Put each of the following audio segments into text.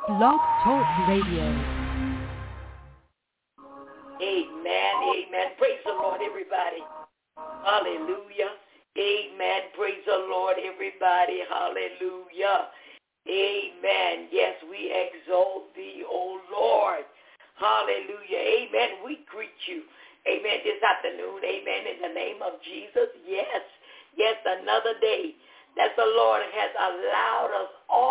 Blog Talk Radio. Amen, amen. Praise the Lord, everybody. Hallelujah. Amen. Praise the Lord, everybody. Hallelujah. Amen. Yes, we exalt thee, O Lord. Hallelujah. Amen. We greet you. Amen. This afternoon. Amen. In the name of Jesus. Yes. Yes, another day that the Lord has allowed us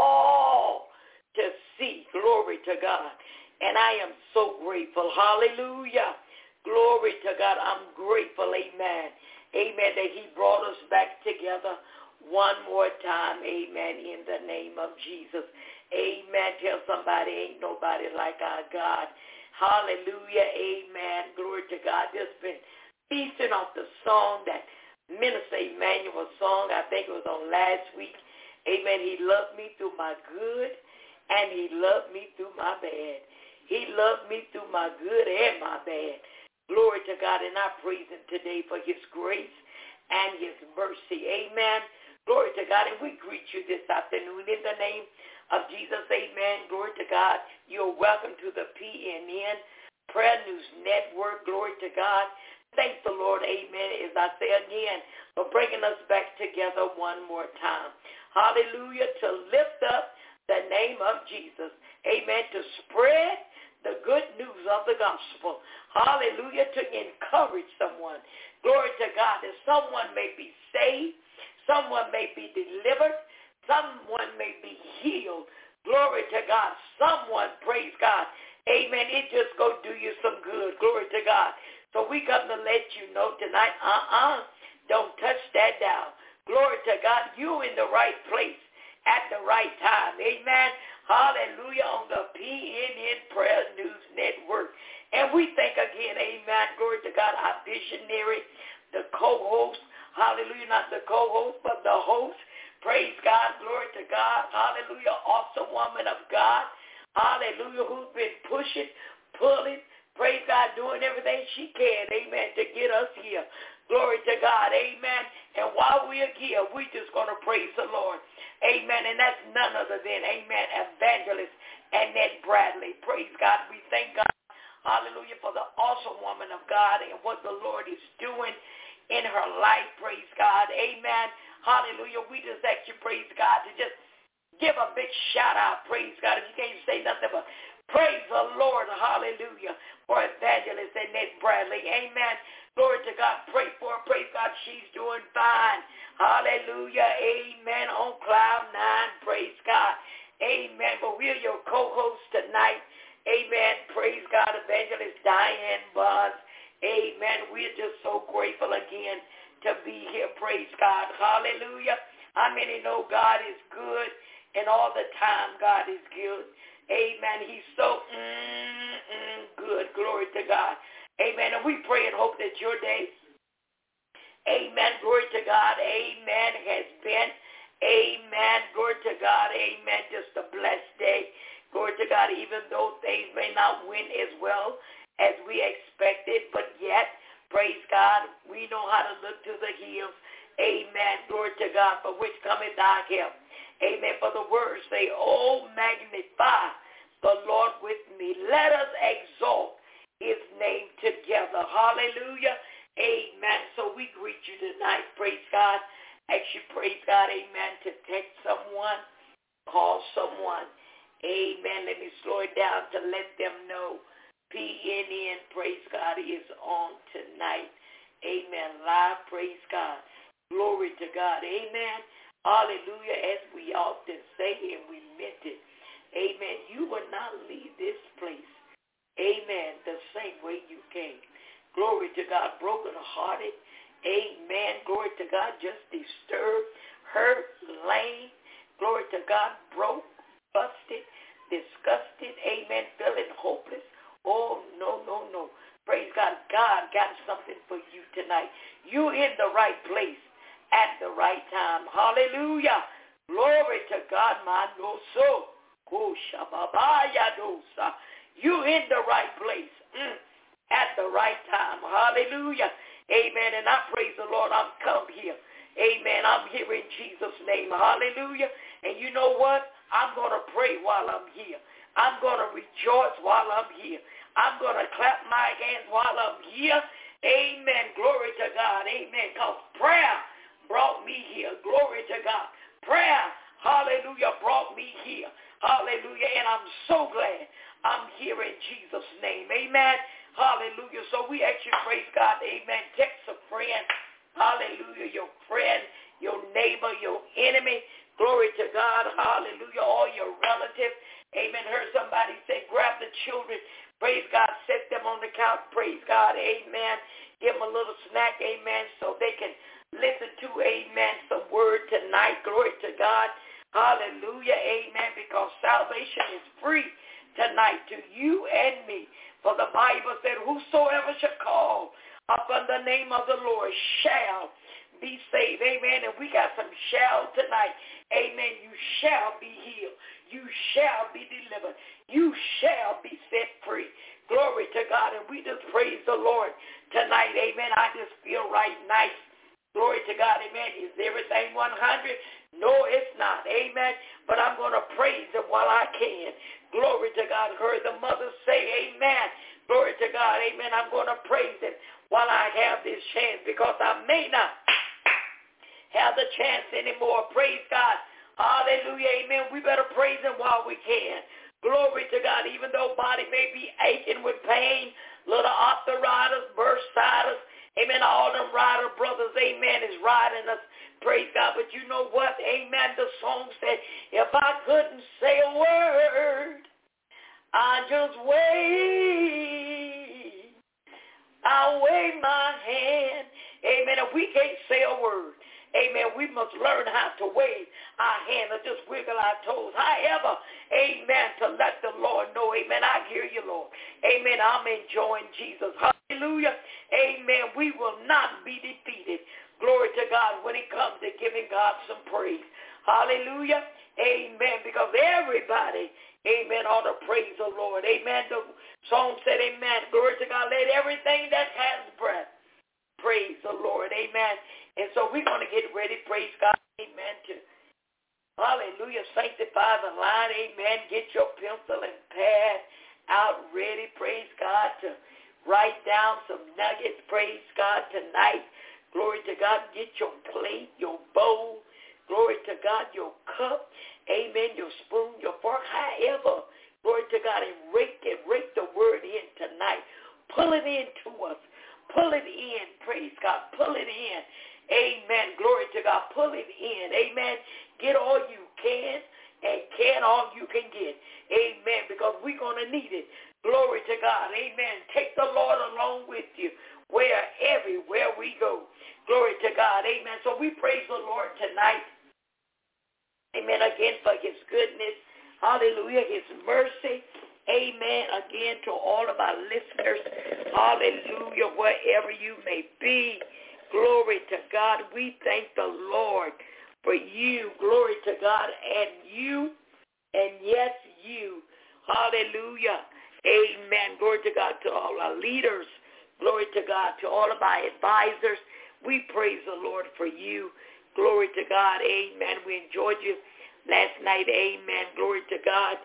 all to see. Glory to God. And I am so grateful. Hallelujah. Glory to God. I'm grateful. Amen. Amen. That he brought us back together one more time. Amen. In the name of Jesus. Amen. Tell somebody, ain't nobody like our God. Hallelujah. Amen. Glory to God. Just been feasting off the song that Minister Emmanuel song. I think it was on last week. Amen. He loved me through my good and he loved me through my bad. He loved me through my good and my bad. Glory to God. And I praise him today for his grace and his mercy. Amen. Glory to God. And we greet you this afternoon in the name of Jesus. Amen. Glory to God. You're welcome to the PNN Prayer News Network. Glory to God. Thank the Lord, amen, as I say again, for bringing us back together one more time. Hallelujah, to lift up the name of Jesus. Amen, to spread the good news of the gospel. Hallelujah, to encourage someone. Glory to God, that someone may be saved, someone may be delivered, someone may be healed. Glory to God, someone, praise God. Amen, it just go do you some good. Glory to God. So we come to let you know tonight, don't touch that dial. Glory to God, you in the right place at the right time. Amen. Hallelujah, on the PNN Prayer News Network. And we thank again, amen, glory to God, our visionary, the co-host, hallelujah, not the co-host, but the host. Praise God, glory to God, hallelujah, awesome woman of God, hallelujah, who's been pushing, pulling, praise God, doing everything she can, amen, to get us here. Glory to God, amen. And while we are here, we're just going to praise the Lord, amen. And that's none other than, amen, Evangelist Annette Bradley. Praise God. We thank God, hallelujah, for the awesome woman of God and what the Lord is doing in her life. Praise God, amen. Hallelujah. We just ask you, praise God, to just give a big shout out, praise God. If you can't say nothing but praise the Lord, hallelujah, for Evangelist Annette Bradley, amen. Glory to God, pray for her, praise God, she's doing fine, hallelujah, amen, on cloud nine, praise God, amen. But we're your co-hosts tonight, amen, praise God, Evangelist Diane Buzz, amen. We're just so grateful again to be here, praise God, hallelujah. How many know God is good and all the time God is good? Amen. He's so good. Glory to God. Amen. And we pray and hope that your day, amen, glory to God, amen, has been, amen, glory to God, amen, just a blessed day. Glory to God, even though things may not win as well as we expected, but yet, praise God, we know how to look to the hills. Amen. Glory to God, for which cometh our help. Amen. For the words say, oh, magnify the Lord with me. Let us exalt his name together. Hallelujah. Amen. So we greet you tonight. Praise God. Ask you, praise God, amen, to text someone, call someone. Amen. Let me slow it down to let them know PNN, praise God, is on tonight. Amen. Live, praise God. Glory to God. Amen. Hallelujah. As we often say, and we meant it. Amen. You will not leave this place. Amen. The same way you came. Glory to God. Broken-hearted. Amen. Glory to God. Just disturbed, hurt, lame. Glory to God. Broke, busted, disgusted. Amen. Feeling hopeless. Oh, no, no, no. Praise God. God got something for you tonight. You're in the right place at the right time. Hallelujah. Glory to God, my no soul. You in the right place at the right time. Hallelujah. Amen. And I praise the Lord. I'm come here. Amen. I'm here in Jesus' name. Hallelujah. And you know what? I'm going to pray while I'm here. I'm going to rejoice while I'm here. I'm going to clap my hands while I'm here. Amen. Glory to God. Amen. Because prayer brought me here. Glory to God. Prayer, hallelujah, brought me here. Hallelujah. And I'm so glad I'm here in Jesus' name. Amen. Hallelujah. So we actually praise God. Amen. Text a friend. Hallelujah. Your friend, your neighbor, your enemy. Glory to God. Hallelujah. All your relatives. Amen. Heard somebody say, grab the children. Praise God. Set them on the couch. Praise God. Amen. Give them a little snack. Amen. So they can listen to, amen, some word tonight. Glory to God. Hallelujah. Amen. Because salvation is free tonight to you and me. For the Bible said, whosoever shall call upon the name of the Lord shall be saved. Amen. And we got some shall tonight. Amen. You shall be healed. You shall be delivered. You shall be set free. Glory to God. And we just praise the Lord tonight. Amen. I just feel right nice. Glory to God. Amen. Is everything 100? No, it's not. Amen. But I'm going to praise him while I can. Glory to God. Heard the mother say, amen. Glory to God. Amen. I'm going to praise him while I have this chance, because I may not have the chance anymore. Praise God. Hallelujah. Amen. We better praise him while we can. Glory to God. Even though body may be aching with pain, little arthritis, bursitis, amen, all them rider brothers, amen, is riding us. Praise God. But you know what? Amen. The song said, if I couldn't say a word, I just wave. I'll wave my hand. Amen. If we can't say a word, amen, we must learn how to wave our hand or just wiggle our toes. However, amen, to let the Lord know, amen, I hear you, Lord. Amen, I'm enjoying Jesus. Hallelujah. Amen, we will not be defeated. Glory to God when it comes to giving God some praise. Hallelujah. Amen, because everybody, amen, ought to praise the Lord. Amen, the song said, amen, glory to God, let everything that has breath praise the Lord. Amen. And so we're going to get ready. Praise God. Amen. To hallelujah. Sanctify the line. Amen. Get your pencil and pad out ready. Praise God. To write down some nuggets. Praise God tonight. Glory to God. Get your plate, your bowl. Glory to God. Your cup. Amen. Your spoon, your fork. However. Glory to God. And rake the word in tonight. Pull it into us. Pull it in, praise God. Pull it in. Amen. Glory to God. Pull it in. Amen. Get all you can and can all you can get. Amen. Because we're going to need it. Glory to God. Amen. Take the Lord along with you everywhere we go. Glory to God. Amen. So we praise the Lord tonight. Amen. Again, for his goodness. Hallelujah. His mercy. Amen. Again, to all of our listeners, hallelujah, wherever you may be, glory to God. We thank the Lord for you, glory to God, and you, and yes, you, hallelujah, amen. Glory to God, to all our leaders, glory to God, to all of our advisors. We praise the Lord for you, glory to God, amen. We enjoyed you last night, amen. Glory to God.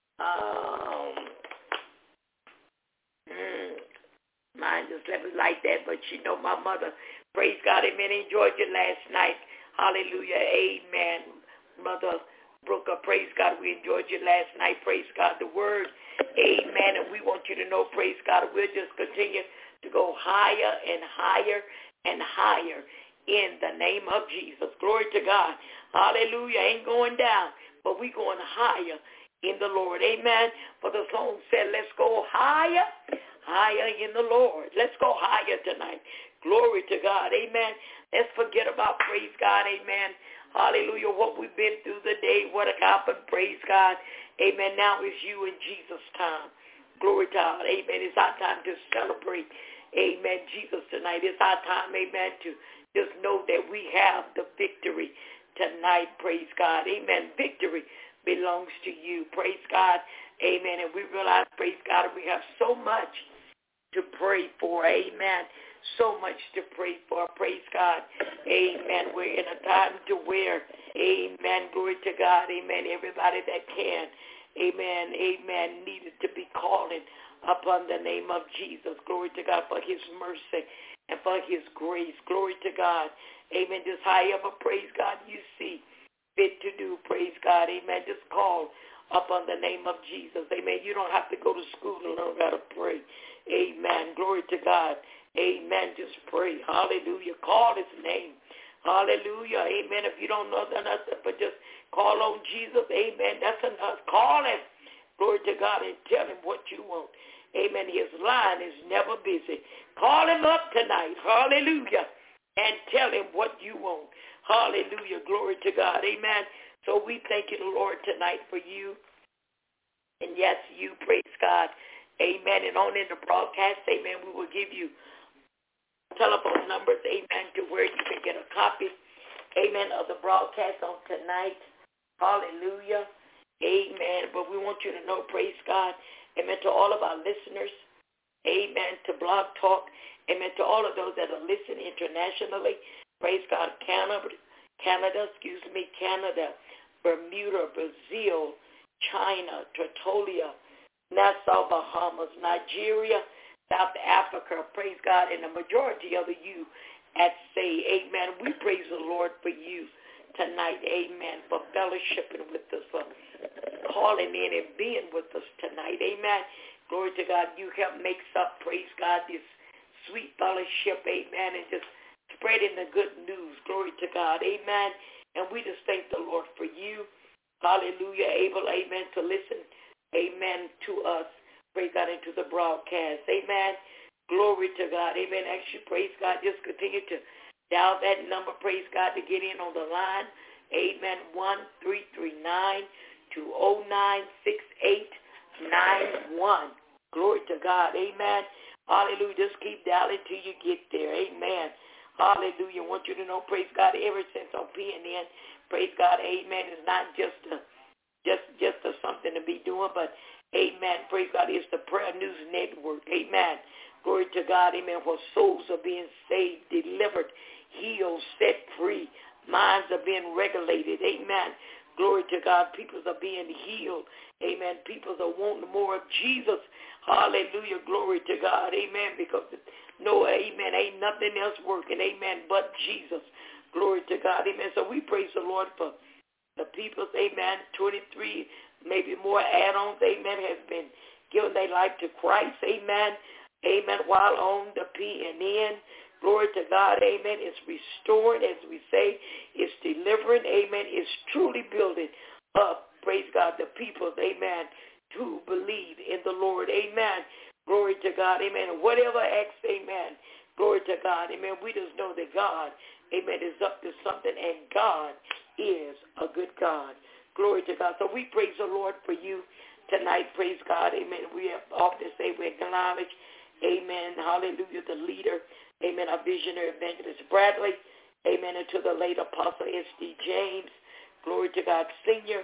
Mine just left it like that, but you know my mother, praise God, amen, enjoyed you last night. Hallelujah, amen. Mother Brooker, praise God, we enjoyed you last night. Praise God, the word, amen. And we want you to know, praise God, we'll just continue to go higher and higher and higher in the name of Jesus. Glory to God. Hallelujah. Ain't going down, but we going higher in the Lord. Amen. For the song said, let's go higher, higher in the Lord. Let's go higher tonight. Glory to God. Amen. Let's forget about, praise God. Amen. Hallelujah. What we've been through the day, what happened. Praise God. Amen. Now it's you in Jesus' time. Glory to God. Amen. It's our time to celebrate. Amen. Jesus tonight. It's our time. Amen. To just know that we have the victory tonight. Praise God. Amen. Victory belongs to you. Praise God. Amen. And we realize, praise God, we have so much to pray for. Amen. So much to pray for. Praise God. Amen. We're in a time to where, amen, glory to God, amen, everybody that can, amen, amen, needed to be calling upon the name of Jesus. Glory to God for his mercy and for his grace. Glory to God. Amen. Just however, praise God, you see fit to do. Praise God. Amen. Just call upon the name of Jesus. Amen. You don't have to go to school to learn how to pray. Amen. Glory to God. Amen. Just pray. Hallelujah. Call his name. Hallelujah. Amen. If you don't know nothing, but just call on Jesus. Amen. That's enough. Call him. Glory to God and tell him what you want. Amen. His line is never busy. Call him up tonight. Hallelujah. And tell him what you want. Hallelujah. Glory to God. Amen. So we thank you, Lord, tonight for you. And yes, you. Praise God. Amen. And on in the broadcast, amen, we will give you telephone numbers, amen, to where you can get a copy, amen, of the broadcast on tonight. Hallelujah. Amen. But we want you to know, praise God, amen, to all of our listeners, amen, to Blog Talk, amen, to all of those that are listening internationally, praise God, Canada, Bermuda, Brazil, China, Tertullian, Nassau, Bahamas, Nigeria, South Africa, praise God, and the majority of you at say, amen. We praise the Lord for you tonight, amen, for fellowshipping with us, for calling in and being with us tonight, amen. Glory to God. You help makes up, praise God, this sweet fellowship, amen, and just spreading the good news, glory to God, amen. And we just thank the Lord for you, hallelujah, able, amen, to listen, amen, to us. Praise God, into the broadcast. Amen. Glory to God. Amen. Actually, praise God. Just continue to dial that number, praise God, to get in on the line. Amen. 1-339-209-6891. Glory to God. Amen. Hallelujah. Just keep dialing till you get there. Amen. Hallelujah. I want you to know, praise God, ever since I'm PNN, praise God, amen, it's not just something to be doing, but amen. Praise God. It's the Prayer News Network. Amen. Glory to God. Amen. Where souls are being saved, delivered, healed, set free. Minds are being regulated. Amen. Glory to God. Peoples are being healed. Amen. Peoples are wanting more of Jesus. Hallelujah. Glory to God. Amen. Because no, amen, ain't nothing else working. Amen. But Jesus. Glory to God. Amen. So we praise the Lord for the peoples. Amen. 23 maybe more add-ons, amen, has been given their life to Christ, amen, amen, while on the PNN. Glory to God, amen. It's restoring, as we say. It's delivering, amen. It's truly building up, praise God, the peoples, amen, to believe in the Lord, amen. Glory to God, amen. Whatever acts, amen, glory to God, amen. We just know that God, amen, is up to something, and God is a good God. Glory to God. So we praise the Lord for you tonight. Praise God. Amen. We have often say we acknowledge, amen, hallelujah, the leader, amen, our visionary evangelist Bradley, amen, and to the late Apostle S.D. James. Glory to God. Senior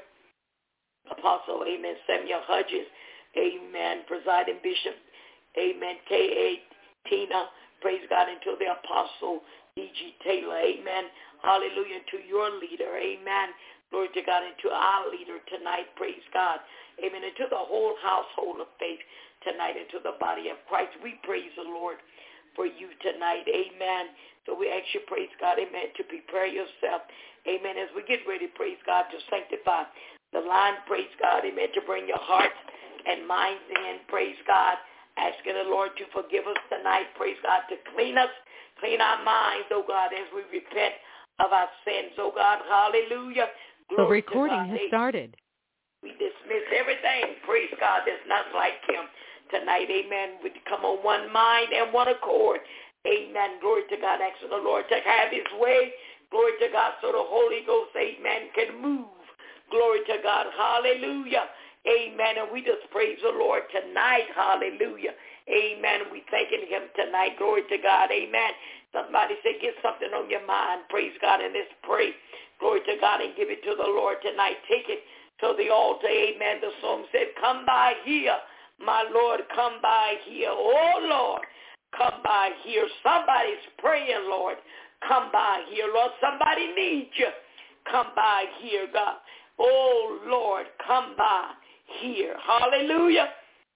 Apostle, amen, Samuel Hudges, amen, presiding bishop, amen, K.A. Tina, praise God, and to the Apostle D.G. Taylor, amen, hallelujah, to your leader, amen. Glory to God, and to our leader tonight, praise God, amen, and to the whole household of faith tonight, and to the body of Christ. We praise the Lord for you tonight, amen. So we ask you, praise God, amen, to prepare yourself, amen, as we get ready, praise God, to sanctify the line, praise God, amen, to bring your hearts and minds in, praise God, asking the Lord to forgive us tonight, praise God, to clean us, clean our minds, oh God, as we repent of our sins, oh God, hallelujah. The recording has started. We dismiss everything, praise God, that's not like him tonight, amen. We come on one mind and one accord, amen. Glory to God, asking the Lord to have his way, glory to God, so the Holy Ghost, amen, can move, glory to God, hallelujah, amen. And we just praise the Lord tonight, hallelujah, amen. We thanking him tonight, glory to God, amen. Somebody say, get something on your mind, praise God, and let's pray, glory to God, and give it to the Lord tonight. Take it to the altar, amen. The song said, come by here, My Lord, come by here. Oh, Lord, come by here. Somebody's praying, Lord. Come by here, Lord. Somebody needs you. Come by here, God. Oh, Lord, come by here. Hallelujah.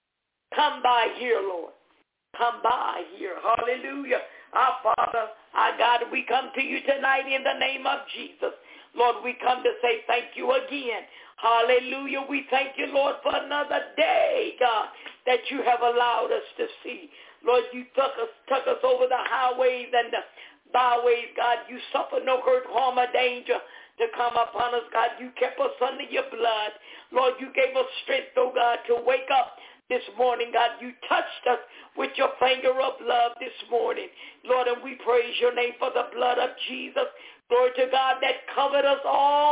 Come by here, Lord. Come by here. Hallelujah. Our Father, our God, we come to you tonight in the name of Jesus. Lord, we come to say thank you again. Hallelujah. We thank you, Lord, for another day, God, that you have allowed us to see. Lord, you took us over the highways and the byways, God. You suffered no hurt, harm, or danger to come upon us, God. You kept us under your blood. Lord, you gave us strength, oh God, to wake up this morning, God. You touched us with your finger of love this morning, Lord, and we praise your name for the blood of Jesus. Glory to God, that covered us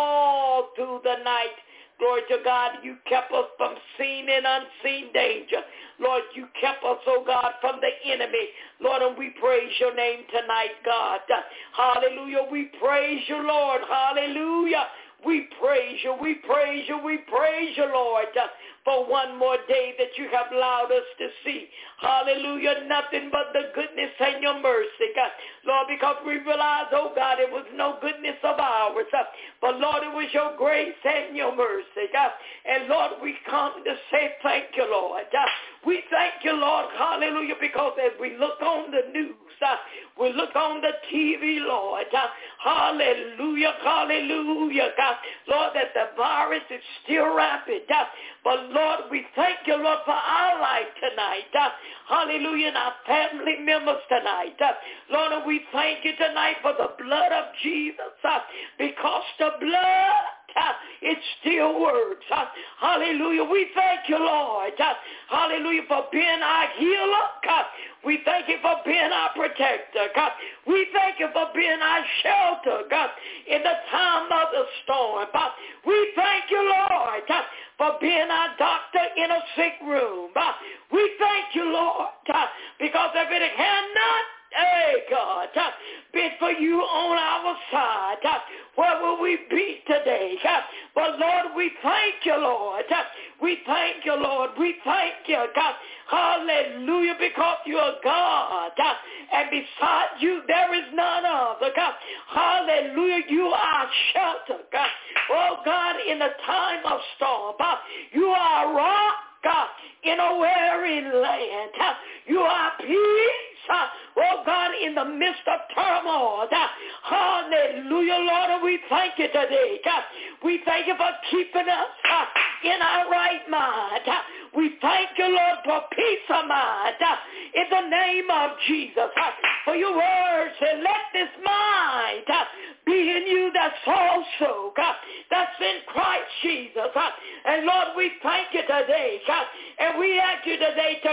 all through the night. Glory to God, you kept us from seen and unseen danger. Lord, you kept us, oh God, from the enemy. Lord, and we praise your name tonight, God. Hallelujah. We praise you, Lord. Hallelujah. We praise you, we praise you, we praise you, Lord, for one more day that you have allowed us to see. Hallelujah, nothing but the goodness and your mercy, God. Lord, because we realize, oh God, it was no goodness of ours, but Lord, it was your grace and your mercy, God. And Lord, we come to say thank you, Lord. We thank you, Lord, hallelujah, because as we look on the news, we look on the TV, Lord, hallelujah, hallelujah, God. Lord, that the virus is still rapid, but Lord, we thank you, Lord, for our life tonight, hallelujah, and our family members tonight, Lord, and we thank you tonight for the blood of Jesus, because the blood, it still works. Hallelujah. We thank you, Lord. Hallelujah, for being our healer. We thank you for being our protector. We thank you for being our shelter, God, in the time of the storm. We thank you, Lord, for being our doctor in a sick room. We thank you, Lord, because if it had not, hey, God, been for you on our side, where will we be today? But Lord, we thank you, Lord. We thank you, Lord. We thank you, God. Hallelujah, because you are God. And beside you, there is none other, God. Hallelujah, you are shelter, God. Oh, God, in the time of storm, you are a rock, God, in a weary land. You are peace, oh God, in the midst of turmoil. Hallelujah, Lord, and we thank you today. We thank you for keeping us in our right mind. We thank you, Lord, for peace of mind in the name of Jesus. For your word said, let this mind be in you that's also, that's in Christ Jesus. And Lord, we thank you today, and we ask you today to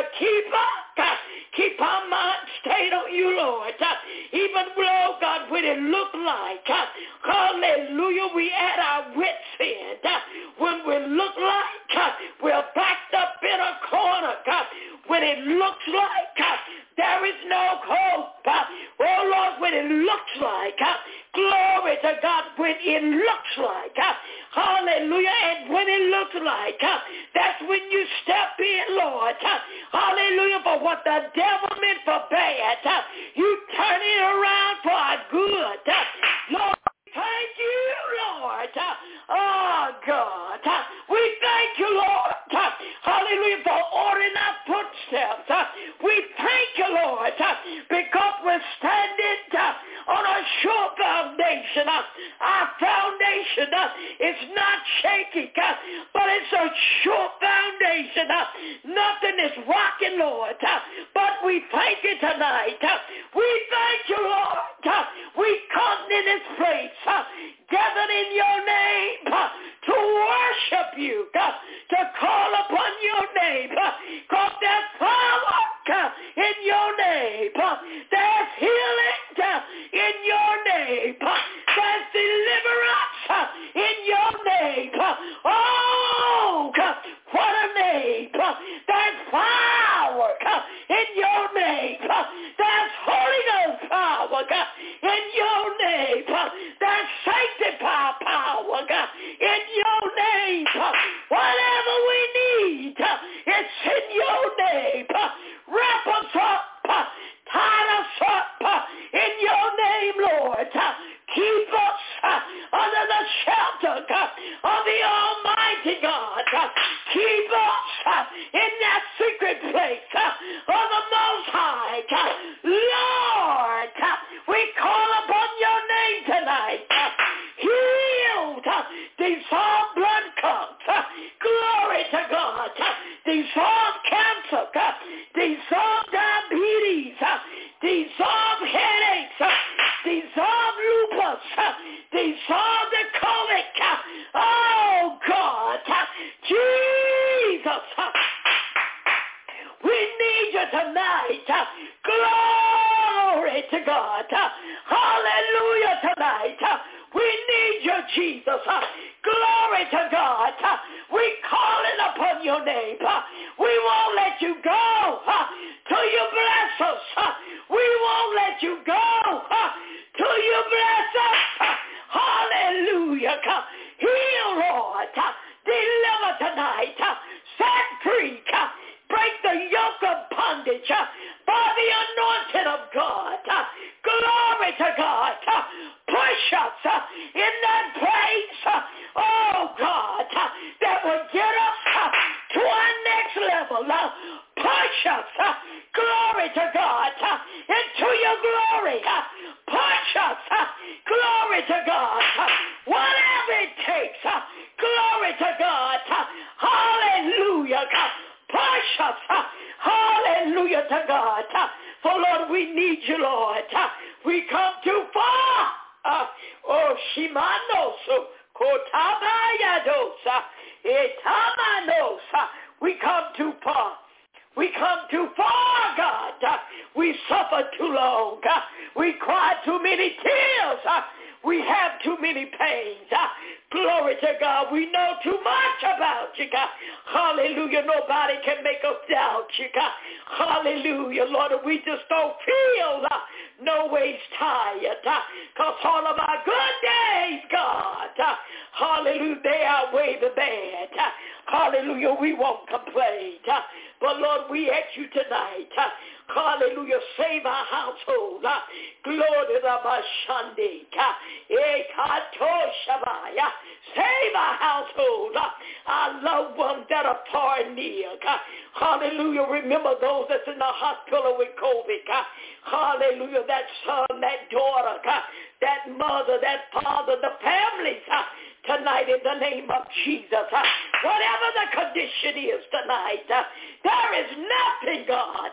keep our mind stayed on you, Lord. Even, oh God, when it look like, hallelujah, we at our wits' end. When we look like we're backed up in a corner, when it looks like there is no hope. Oh, Lord, when it looks like, glory to God, when it looks like, hallelujah, and when it looks like, that's when you step in, Lord, hallelujah, for what the devil meant for bad, you turn it around for our good. Lord, thank you, Lord. Oh, God. We thank you, Lord. Hallelujah, for ordering our footsteps. We thank you, Lord, because we're standing on a sure foundation. Our foundation is not shaky, but it's a sure foundation. Nothing is rocking, Lord, but we thank you tonight. We thank you, Lord. We come in this place, gathered in your name, to worship you, to call upon your name, because there's power in your name. There's healing in your name. There's deliverance in your name. Oh, God, what a name. There's power in your name. There's Holy Ghost power in your name. There's sanctified power in your name. What hosts in that secret place of the Most High. Lord, we call upon your name tonight. Healed. Dissolve blood clots. Glory to God. Dissolve cancer. Dissolve diabetes. Dissolve headaches. Dissolve lupus. Dissolve the colic. Oh, God. Jesus. We need you tonight. Glory to God. Hallelujah tonight. We need you, Jesus. Glory to God. We calling upon your name. We won't let you go till you bless us. We won't let you go till you bless us. Hallelujah. Heal, Lord. Deliver tonight. Set free. Break the yoke of bondage by the anointing of God. Glory to God. Push us in that place, oh God, that will get us to our next level. Push us, glory to God, into your glory. Push us, glory to God. Whatever it takes, glory to God. Hallelujah. Push us, hallelujah to God. For Lord, we need you, Lord. We come too far. Oh, Shimanoso, Kotabayadosa, Etamanosa. We come too far. We come too far, God. We suffer too long. We cry too many tears. We have too many pains. Glory to God. We know too much about you, God. Hallelujah. Nobody can make us doubt you, God. Hallelujah. Lord, we just don't feel no ways tired. Because all of our good days, God, hallelujah, they outweigh the bad. Hallelujah. We won't complain. But Lord, we ask you tonight, hallelujah, save our household. Glory to Bashandi. Save our household. Our loved ones that are far and near. Hallelujah. Remember those that's in the hospital with COVID. Hallelujah. That son, that daughter, that mother, that father, the families. Tonight in the name of Jesus. Whatever the condition is tonight, there is nothing, God,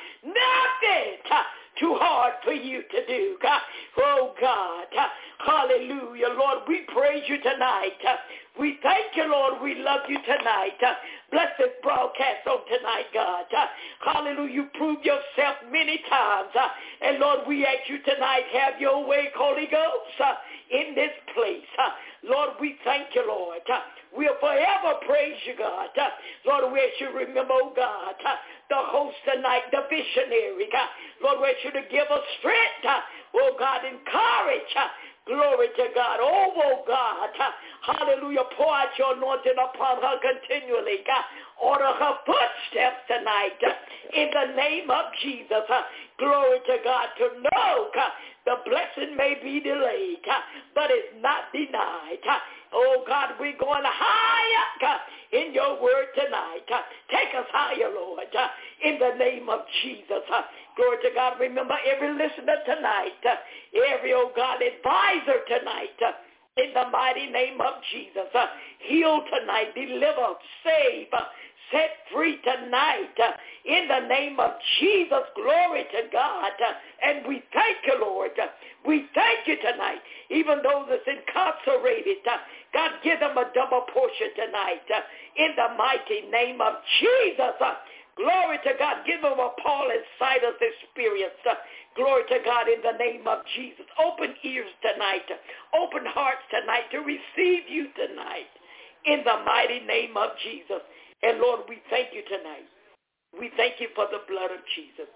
nothing too hard for you to do. Oh, God. Hallelujah. Lord, we praise you tonight. We thank you, Lord. We love you tonight. Bless this broadcast on tonight, God. Hallelujah. You proved yourself many times. And, Lord, we ask you tonight, have your way, Holy Ghost, in this place. Lord, we thank you, Lord. We'll forever praise you, God. Lord, we ask you to remember, oh God, the host tonight, the visionary. God. Lord, we ask you to give us strength. Oh God, encourage. Glory to God. Oh God. Hallelujah. Pour out your anointing upon her continually. God. Order her footsteps tonight. In the name of Jesus. Glory to God. To know the blessing may be delayed, but it's not denied. Oh, God, we're going higher in your word tonight. Take us higher, Lord, in the name of Jesus. Glory to God. Remember every listener tonight, every, oh God, advisor tonight, in the mighty name of Jesus. Heal tonight, deliver, save, set free tonight in the name of Jesus. Glory to God. And we thank you, Lord. We thank you tonight. Even those that's incarcerated, God, give them a double portion tonight in the mighty name of Jesus. Glory to God. Give them a Paul and Silas experience. Glory to God in the name of Jesus. Open ears tonight. Open hearts tonight to receive you tonight in the mighty name of Jesus. And Lord, we thank you tonight. We thank you for the blood of Jesus.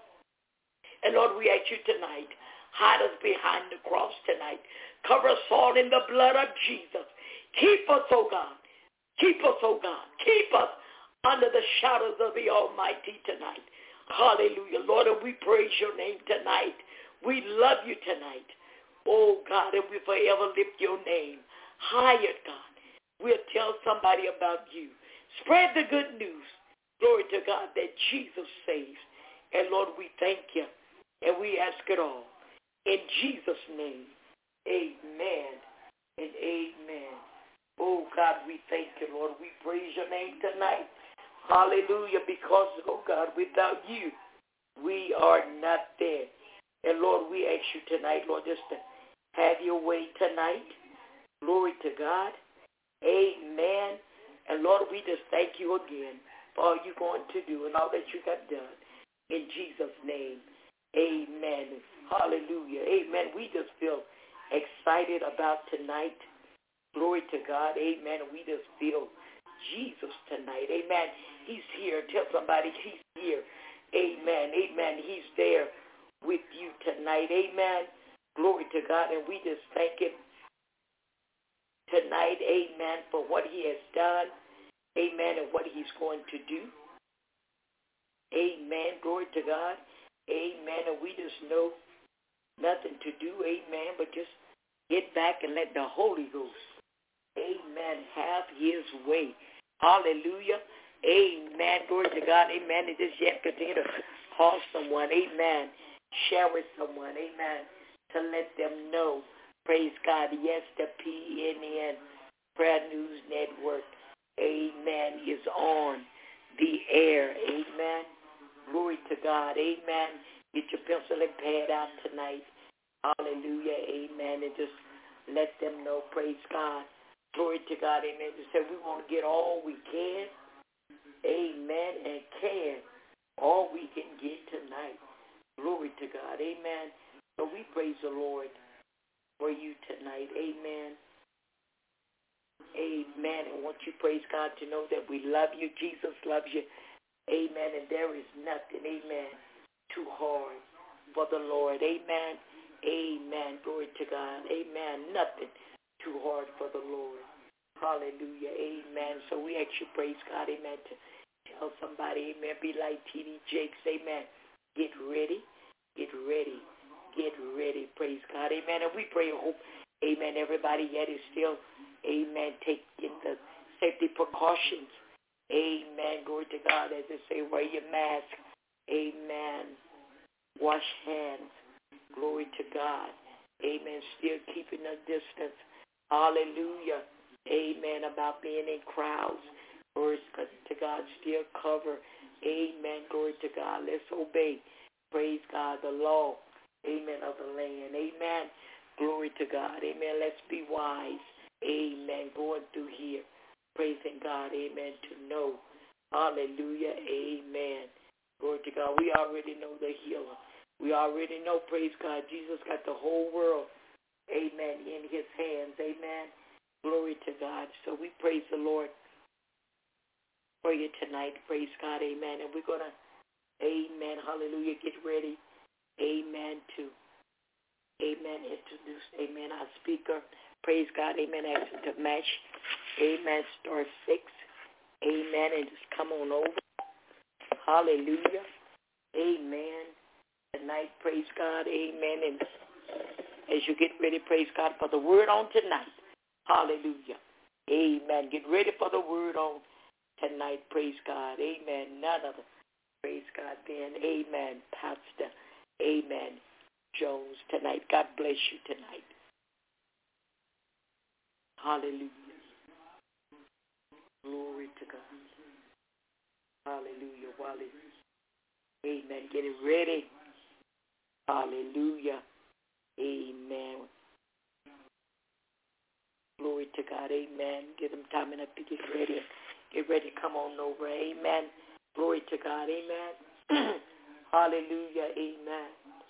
And Lord, we ask you tonight, hide us behind the cross tonight. Cover us all in the blood of Jesus. Keep us, oh God. Keep us, oh God. Keep us under the shadows of the Almighty tonight. Hallelujah. Lord, and we praise your name tonight. We love you tonight. Oh God, and we forever lift your name higher, God. We'll tell somebody about you. Spread the good news. glory to God, that Jesus saves. And Lord, we thank you, and we ask it all. In Jesus' name, amen and amen. Oh, God, we thank you, Lord. We praise your name tonight. Hallelujah, because, oh, God, without you, we are nothing. And, Lord, we ask you tonight, Lord, just to have your way tonight. Glory to God. Amen. And, Lord, we just thank you again for all you're going to do and all that you have done. In Jesus' name, amen. Hallelujah. Amen. We just feel excited about tonight. Glory to God. Amen. We just feel Jesus tonight. Amen. He's here. Tell somebody he's here. Amen. Amen. He's there with you tonight. Amen. Glory to God. And we just thank him tonight. Amen. For what he has done. Amen. And what he's going to do. Amen. Glory to God. Amen. And we just know nothing to do. Amen. But just get back and let the Holy Ghost, amen, have his way. Hallelujah. Amen. Glory to God. Amen. And just yet continue to call someone. Amen. Share with someone. Amen. To let them know. Praise God. Yes, the PNN Prayer News Network, amen, is on the air. Amen. Glory to God. Amen. Get your pencil and pad out tonight. Hallelujah. Amen. And just let them know. Praise God. Glory to God. Amen. Just say we want to get all we can. Amen. And can. All we can get tonight. Glory to God. Amen. So we praise the Lord for you tonight. Amen. Amen. And want you, praise God, to know that we love you. Jesus loves you. Amen. And there is nothing, amen, too hard for the Lord. Amen. Amen. Glory to God. Amen. Nothing too hard for the Lord. Hallelujah. Amen. So we ask you, praise God, amen, to tell somebody, amen, be like T.D. Jakes, amen. Get ready. Get ready. Get ready. Praise God. Amen. And we pray and hope, amen, everybody yet is still, amen, taking the safety precautions. Amen. Glory to God. As they say, wear your mask. Amen. Wash hands. Glory to God. Amen. Still keeping a distance. Hallelujah. Amen. About being in crowds. Glory to God. Still cover. Amen. Glory to God. Let's obey. Praise God. The law. Amen. Of the land. Amen. Glory to God. Amen. Let's be wise. Amen. Going through here. Praising God, amen, to know. Hallelujah, amen. Glory to God. We already know the healer. We already know, praise God, Jesus got the whole world, amen, in his hands, amen. Glory to God. So we praise the Lord for you tonight, praise God, amen. And we're going to, amen, hallelujah, get ready, amen, to, amen, introduce, amen, our speaker. Praise God, amen, ask him to match, amen, star 6, amen, and just come on over. Hallelujah, amen. Tonight, praise God, amen, and as you get ready, praise God, for the word on tonight. Hallelujah, amen. Get ready for the word on tonight, praise God, amen. None other, praise God, then, amen, Pastor, amen, Jones tonight. God bless you tonight. Hallelujah. Glory to God. Hallelujah. While it's, amen, getting ready. Hallelujah. Amen. Glory to God. Amen. Give them time enough to get ready. Get ready to come on over. Amen. Glory to God. Amen. Hallelujah. Amen.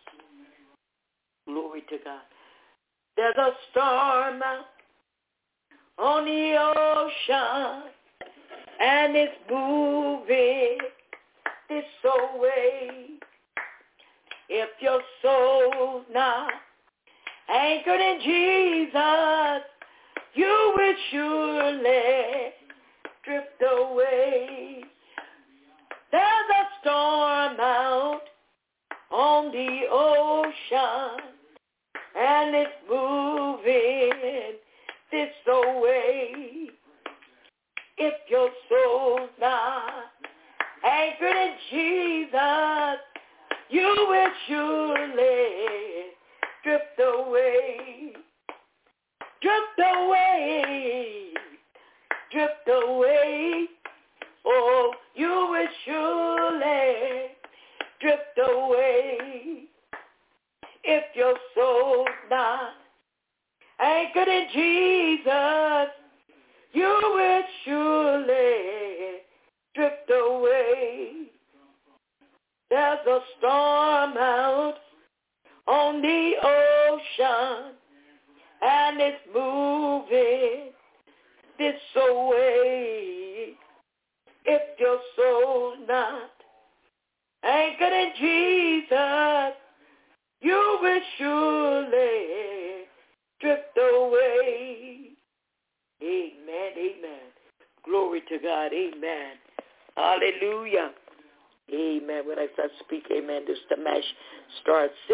Glory to God. There's a storm out on the ocean, and it's moving this way. If your soul's not anchored in Jesus, you will surely drift away. There's a storm out on the ocean, and it's moving this way. If your soul's not anchored in Jesus, you will surely drift away, drift away, drift away. Oh, you will surely drift away if your soul's not anchored in Jesus. You will surely drift away. There's a storm out on the ocean, and it's moving this way. If your soul's not anchored in Jesus, you will surely drift away. Amen, amen. Glory to God, amen. Hallelujah. Amen. When I start speaking, amen, this the mash start 6.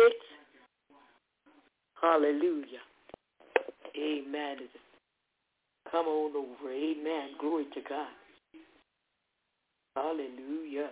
Hallelujah. Amen. Come on over. Amen. Glory to God. Hallelujah.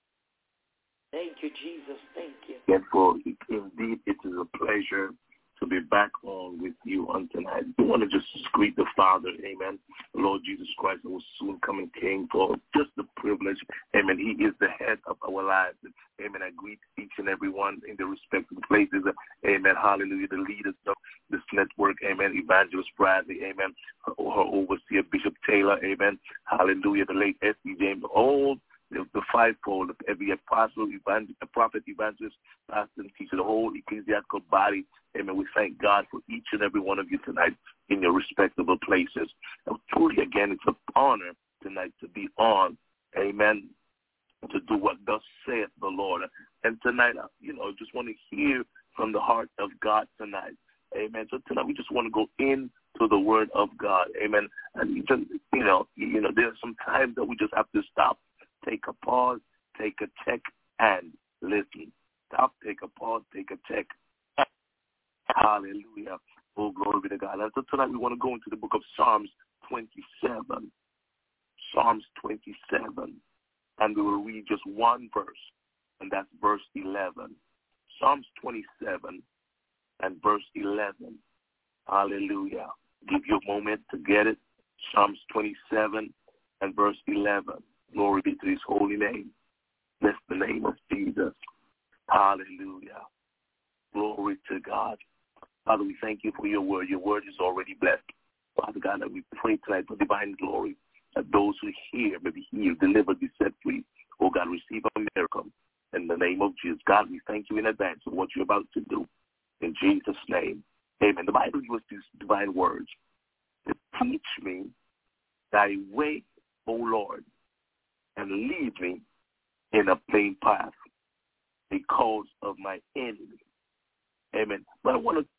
Thank you, Jesus. Thank you. Therefore, indeed, it is a pleasure to be back on with you on tonight. I want to just greet the Father, amen, the Lord Jesus Christ, who will soon come and King, for just the privilege, amen. He is the head of our lives, amen. I greet each and every one in their respective places, amen, hallelujah, the leaders of this network, amen, Evangelist Bradley, amen, her overseer, Bishop Taylor, amen, hallelujah, the late S.E. James, all the fivefold of every apostle, prophet, evangelist, pastor, and teacher, the whole ecclesiastical body. Amen. We thank God for each and every one of you tonight in your respectable places. And truly, again, it's an honor tonight to be on, amen, to do what thus saith the Lord. And tonight, just want to hear from the heart of God tonight. Amen. So tonight we just want to go into the Word of God. Amen. And there's some times that we just have to stop. Take a pause, take a check, and listen. Stop, take a pause, take a check. Hallelujah. Oh, glory be to God. And so tonight we want to go into the book of Psalms 27. Psalms 27. And we will read just one verse, and that's verse 11. Psalms 27 and verse 11. Hallelujah. Give you a moment to get it. Psalms 27 and verse 11. Glory be to his holy name. Bless the name of Jesus. Hallelujah. Glory to God. Father, we thank you for your word. Your word is already blessed. Father God, that we pray tonight for divine glory, that those who hear may be healed, delivered, be set free. Oh God, receive a miracle in the name of Jesus. God, we thank you in advance for what you're about to do. In Jesus' name, amen. The Bible gives us these divine words. Teach me thy way, O Lord, and lead me in a plain path because of my enemy. Amen. But I want to,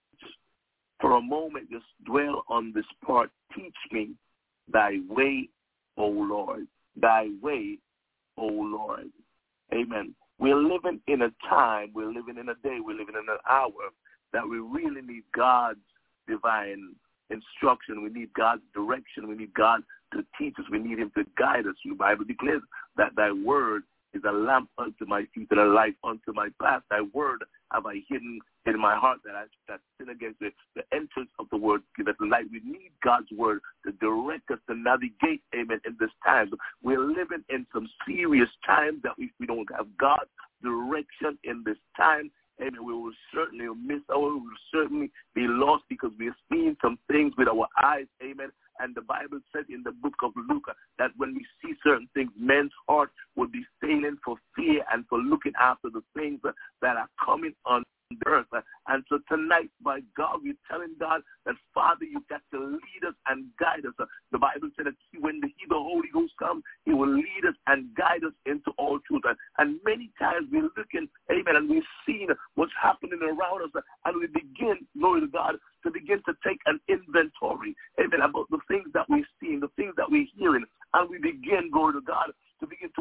for a moment, just dwell on this part. Teach me thy way, O Lord. Thy way, O Lord. Amen. We're living in a time, we're living in a day, we're living in an hour that we really need God's divine instruction. We need God's direction. We need God to teach us. We need him to guide us. The Bible declares that thy word is a lamp unto my feet and a light unto my path. Thy word have I hidden in my heart that sin against the entrance of the word give us light. We need God's word to direct us, to navigate, amen, in this time. We're living in some serious times that if we don't have God's direction in this time, amen, we will certainly miss out. We will certainly be lost because we have seen some things with our eyes, amen. And the Bible says in the book of Luke that when we see certain things, men's heart will be failing for fear and for looking after the things that are coming on the earth. And so tonight, by God, we're telling God that, Father, you've got to lead us and guide us. The Bible said that when the Holy Ghost comes, he will lead us and guide us into all truth. And many times we're looking, amen, and we've seen what's happening around us, and we begin, glory to God, to begin to take an inventory, amen, about the things that we're seeing, the things that we're hearing, and we begin, glory to God, to begin to watch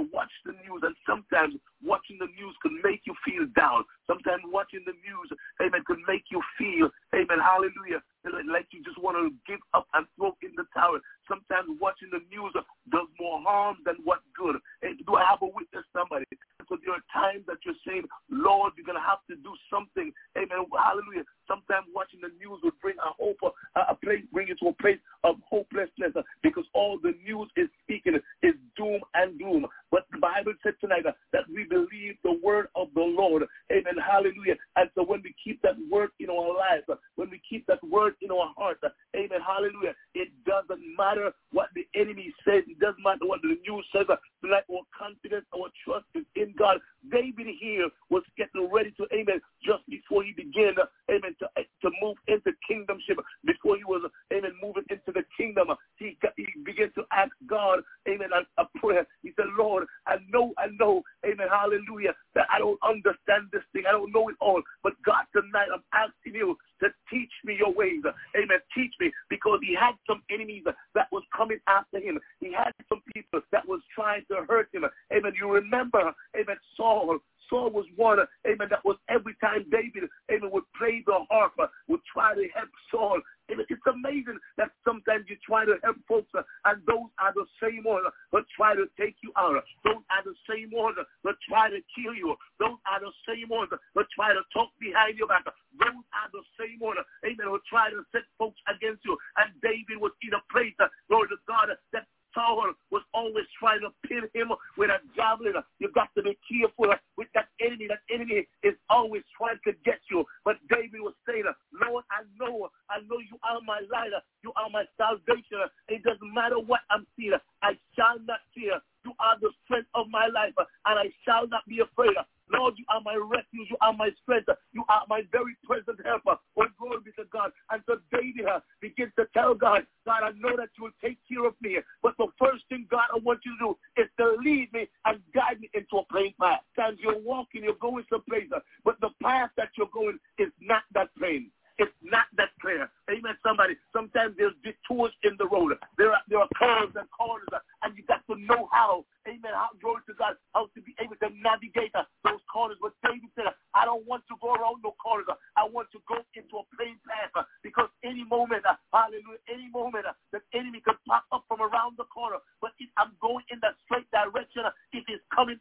the news, and sometimes watching the news can make you feel down. Sometimes watching the news, amen, can make you feel, amen, hallelujah, like you just want to give up and throw in the towel. Sometimes watching the news does more harm than what good. And do I have a witness, somebody? So there are times that you're saying, Lord, you're going to have to do something. Amen. Hallelujah. Sometimes watching the news will bring bring you to a place of hopelessness because all the news is speaking is doom and gloom. But the Bible said tonight that we believe the word of the Lord. Amen. Hallelujah. And so when we keep that word in our lives, when we keep that word in our heart, amen. Hallelujah. It doesn't matter what the enemy says. It doesn't matter what the news says. Tonight our confidence, our trust is in God. David here was getting ready to, amen, just before he began, amen, to move into kingdomship, before he was, amen, moving into the kingdom, he began to ask God, amen, a prayer. He said, Lord, I know, amen, hallelujah, that I don't understand this thing. I don't know it all. But God, tonight I'm asking you to teach me your ways. Amen, teach me, because he had some enemies that was coming after him. He had some people that was trying to hurt him. Amen, you remember, amen, Saul was one, amen, that was every time David, amen, would play the harp, would try to help Saul. Amen. It's amazing that sometimes you try to help folks, and those are the same ones that try to take you out. Those are the same ones that try to kill you. Those are the same ones that try to talk behind your back. Those are the same ones, amen, who try to set folks against you. And David was in a place, Lord of God, that Saul was always trying to pin him with a javelin. You got to be careful with that enemy. That enemy is always trying to get you. But David was saying, Lord, I know you are my light. You are my salvation. It doesn't matter what I'm seeing. I shall not fear. You are the strength of my life, and I shall not be afraid. Lord, you are my refuge. You are my strength. You are my very present helper. Oh, glory be to God. And so David begins to tell God, God, I know that you will take care of me. But the first thing, God, I want you to do is to lead me and guide me into a plain path. Sometimes you're walking, you're going someplace, but the path that you're going is not that plain. It's not that clear. Amen, somebody. Sometimes there's detours in the road. There are curves and corners, and you got to know how, amen, how, glory to God, how to be able to navigate those corners. But David said, I don't want to go around no corners. I want to go into a plain path, because any moment, hallelujah, any moment, the enemy could pop up from around the corner. But if I'm going in that straight direction, if it's coming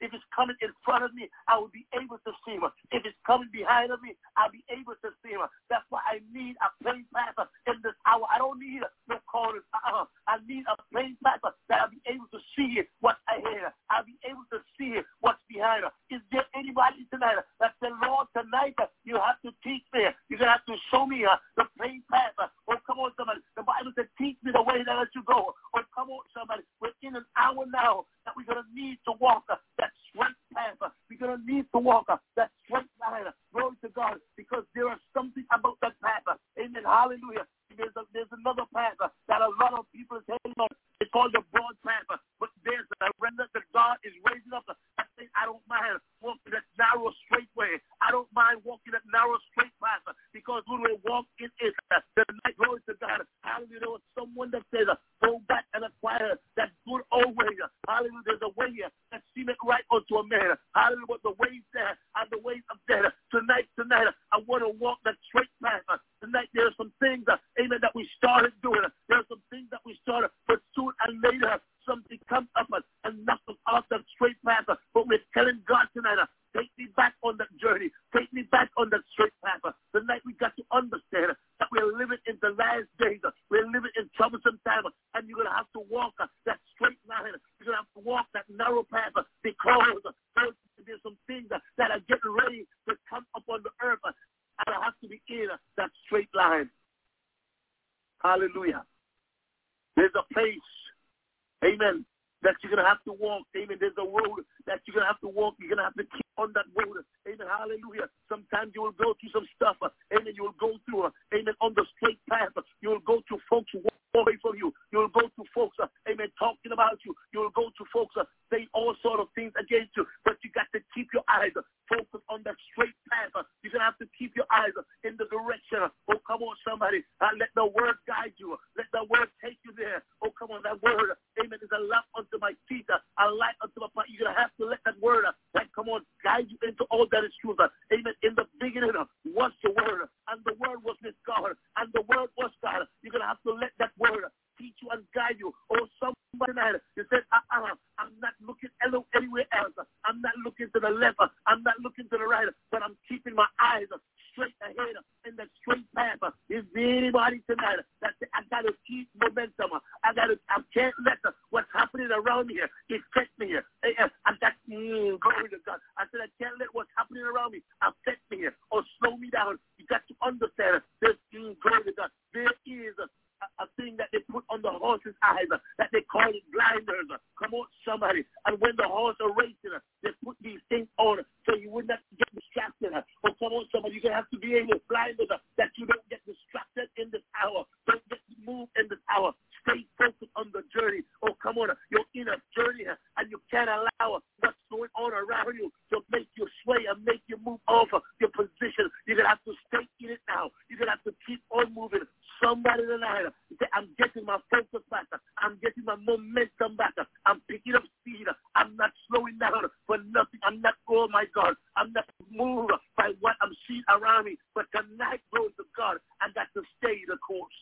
in front of me, I will be able to see him. If it's coming behind of me, I'll be able to see him. That's why I need a plain path in this hour. I don't need no corners. I need a plain path that I'll be able to see what's ahead. I'll be able to see what's behind. Is there anybody tonight that said, Lord, tonight you have to teach me. You're going to have to show me the plain path. Oh, come on, somebody. The Bible said, teach me the way that I should go. Oh, come on, somebody. We're in an hour now that we're going to need to walk that straight path. We're going to need to walk that straight line. Glory to God, because there is something about that path. Amen. Hallelujah. There's another path that a lot of people say, it's called the broad path. But there's a remnant that God is raising up. I think I don't mind walking that narrow, straight way. I don't mind walking that narrow, straight path, because when we walk in it, the night, glory to God. Hallelujah. There was someone that says, go back and acquire that good old way. Hallelujah. There's a way that seemeth right unto a man. Hallelujah. But the ways there are the ways of death. Tonight, I want to walk that straight path. Tonight, there are some things, amen, that we started doing. There are some things that we started, but soon and later, something comes up and knocks us off that straight path. But we're telling God tonight, take me back on that journey. Take me back on that straight path. Tonight, we got to understand that we're living in the last days. We're living in troublesome time, and you're going to have to walk that straight line. You're going to have to walk that narrow path, because there's some things that are getting ready to come up on the earth, and I have to be in that straight line. Hallelujah. There's a place, amen, that you're going to have to walk. Amen. There's a road that you're going to have to walk. You're going to have to keep on that road. Amen. Hallelujah. Sometimes you will go through some stuff. Amen. You will go through, amen, on the straight path. You will go through folks who walk away from you. You will go through folks, amen, talking about you. You will go through folks saying all sort of things against you. But you got to keep your eyes focused on that straight path. You're going to have to keep your eyes in the direction. Oh, come on, somebody. Let the word guide you. Let the word take you there. Oh, come on, that word, amen, is a lamp unto my feet, a light unto my path. You're going to into all that is truth. Amen. In the beginning was the Word, and the Word was with God, and the Word was God. You're going to have to let that Word teach you and guide you. Oh, somebody tonight, you said, I'm not looking anywhere else. I'm not looking to the left. I'm not looking to the right, but I'm keeping my eyes straight ahead in the straight path. Is there anybody tonight that say, I got to keep momentum? I can't let what's happening around me affect me. Glory to God. I said, I can't let what's happening around me affect me or slow me down. You got to understand this. Glory to God. There is a thing that they put on the horse's eyes that they call it blinders. Come on, somebody. And when the horse are racing, they put these things on so you would not get distracted. Oh, come on, somebody. You're going to have to be able to blinders that you don't get distracted in this hour. Don't get moved in this hour. Stay focused on the journey. Oh, come on. You're in a journey and you can't allow what's going on around you to make you sway and make you move off your position. You're going to have to stay in it now. You're going to have to keep on moving. Somebody tonight, I'm getting my focus back. I'm getting my momentum back. I'm picking up speed. I'm not slowing down for nothing. I'm not, oh my God, I'm not moved by what I'm seeing around me. But tonight, glory to God, I got to stay the course.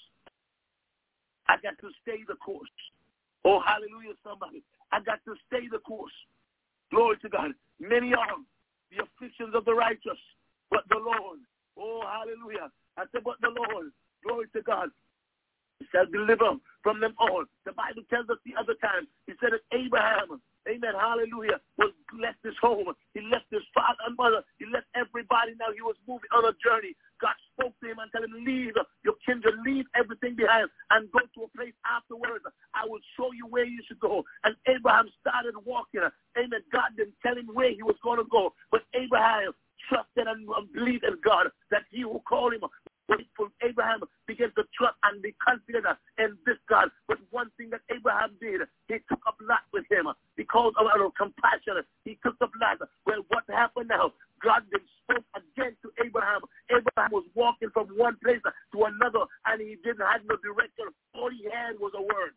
I got to stay the course. Oh, hallelujah, somebody. I got to stay the course. Glory to God. Many are the afflictions of the righteous, but the Lord, oh, hallelujah. I said, but the Lord, glory to God, shall deliver from them all. The Bible tells us the other time, he said that Abraham, amen, hallelujah, was left his home. He left his father and mother. He left everybody. Now he was moving on a journey. God spoke to him and told him, leave your kindred, leave everything behind and go to a place afterwards. I will show you where you should go. And Abraham started walking. Amen. God didn't tell him where he was going to go. But Abraham trusted and believed in God that he will call him. Abraham began to trust and be confident in this God. But one thing that Abraham did, he took up Lot with him because of compassion. He took up Lot. Well, what happened now? God then spoke again to Abraham. Abraham was walking from one place to another, and he didn't have no direction. All he had was a word.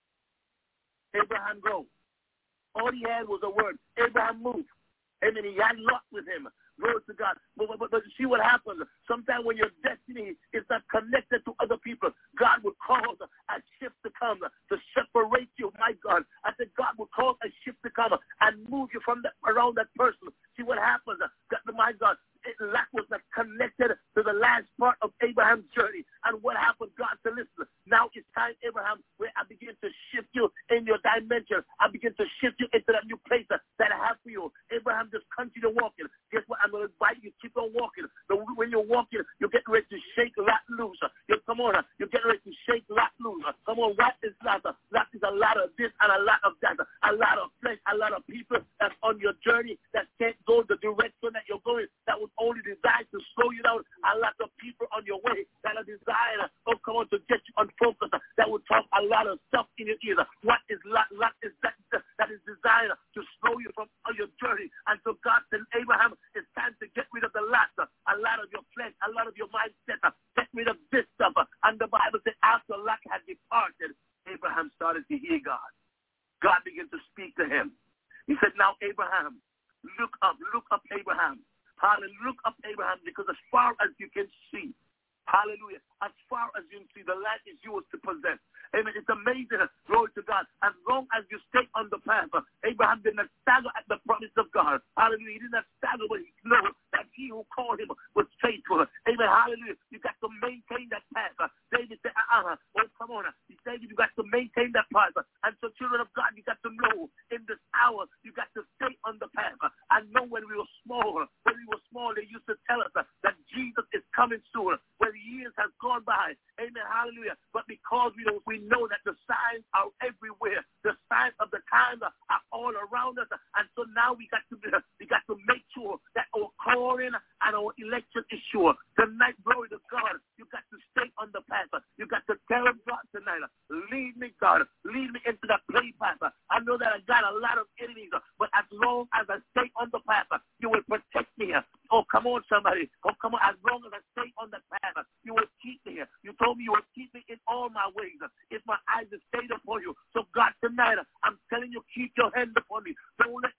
Abraham, go. All he had was a word. Abraham moved. And then he had Lot with him. Glory to God. But see what happens. Sometimes when your destiny is not connected to other people, God will cause a shift to come to separate you. My God. I said God will cause a shift to come and move you from around that person. See what happens. My God. Lot was not connected to the last part of Abraham's journey. And what happened? God said, listen, now it's time, Abraham, where I begin to shift you in your dimension. I begin to shift you into that new place that I have for you. Abraham, just continue walking. Guess what? I'm going to invite you. Keep on walking. But when you're walking, you're getting ready to shake Lot loose. Come on. You're getting ready to shake Lot loose. Come on. What is Lot? Lot is a lot of this and a lot of that. A lot of flesh, a lot of people that's on your journey that can't go the direction that you're going. That was only designed to slow you down. A lot of people on your way that are designed, to get you unfocused. That will talk a lot of stuff in your ears. What is Lot? Lot is that is designed to slow you from your journey. And so God said, Abraham, it's time to get rid of the lot. A lot of your flesh, a lot of your mindset. Get rid of this stuff. And the Bible said after Lot had departed, Abraham started to hear God. God began to speak to him. He said, now Abraham, look up, Abraham. Hallelujah. Look up, Abraham, because as far as you can see, hallelujah, as far as you can see, the land is yours to possess. Amen. It's amazing. Glory to God. As long as you stay on the path, Abraham did not stagger at the promise of God. Hallelujah. He did not stagger, but he knew that he who called him was faithful. Amen. Hallelujah. You got to maintain that path. David said, oh, come on. He said, you got to maintain that path. And so, children of God, you got to know in this hour, you got to stay on the path. I know when we were small, they used to tell us that Jesus is coming soon. When years have gone by, amen, hallelujah. But because we know that the signs are everywhere. The signs of the times are all around us. And so now we got to make sure that our calling and our election is sure. Tonight, glory to God, you got to stay on the path. You got to tell God tonight, lead me, God. Lead me into that play path. I know that I got a lot of enemies, but as long as I stay on the path, you will protect me. Oh, come on, somebody. Oh, come on. As long as I stay on the path, you will keep me. You told me you will keep me in all my ways. If my eyes are stayed upon you. So, God, tonight, I'm telling you, keep your hand upon me. Don't let me look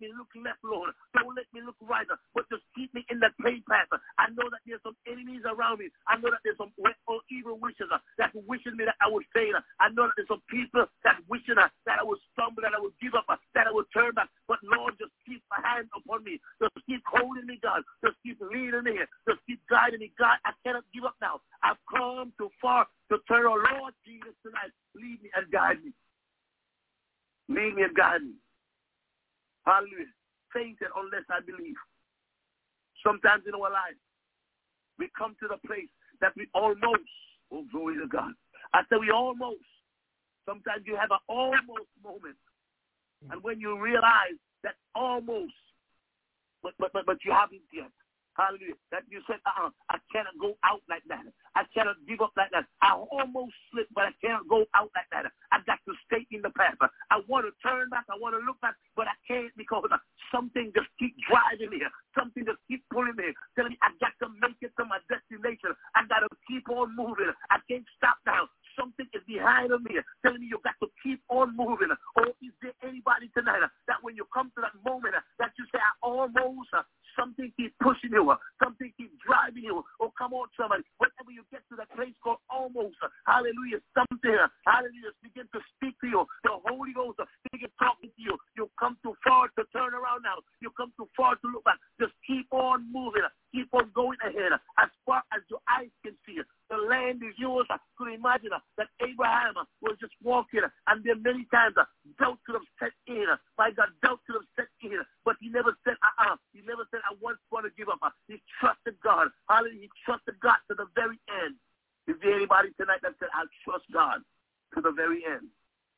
left, Lord. Don't let me look right, but just keep me in that plain path. I know that there's some enemies around me. I know that there's some evil wishes that wishing me that I would fail. I know that there's some people that wishing that I would stumble, that I would give up, that I would turn back. But Lord, just keep a hand upon me. Just keep holding me, God. Just keep leading me. Just keep guiding me. God, I cannot give up now. I've come too far to turn on. Lord Jesus, tonight, lead me and guide me. Lead me and guide me. Hallelujah. Fainted unless I believe. Sometimes in our lives, we come to the place that we almost, oh, glory to God. I said we almost. Sometimes you have an almost moment. And when you realize that almost, but you haven't yet. Hallelujah. That you said, I cannot go out like that. I cannot give up like that. I almost slipped, but I cannot go out like that. I got to stay in the path. I want to turn back. I want to look back, but I can't because something just keep driving me. Something just keep pulling me. Telling me I got to make it to my destination. I got to keep on moving. I can't stop now. Something is behind me telling me you got to keep on moving. Or is there anybody tonight that when you come to that moment that you say, I almost, something keep pushing you, something keep driving you. Oh, come on, somebody. Whenever you get to that place called almost, hallelujah, something, hallelujah, begin to speak to you. The Holy Ghost begin talking to you. You come too far to turn around now. You come too far to look back. Just keep on moving. Keep on going ahead. As far as your eyes can see, the land is yours. I could imagine that Abraham was just walking, and there many times doubt could have set in. My God, doubt could have set in, but he never said, He never said, I once want to give up. He trusted God. Hallelujah. He trusted God to the very end. Is there anybody tonight that said, I trust God to the very end?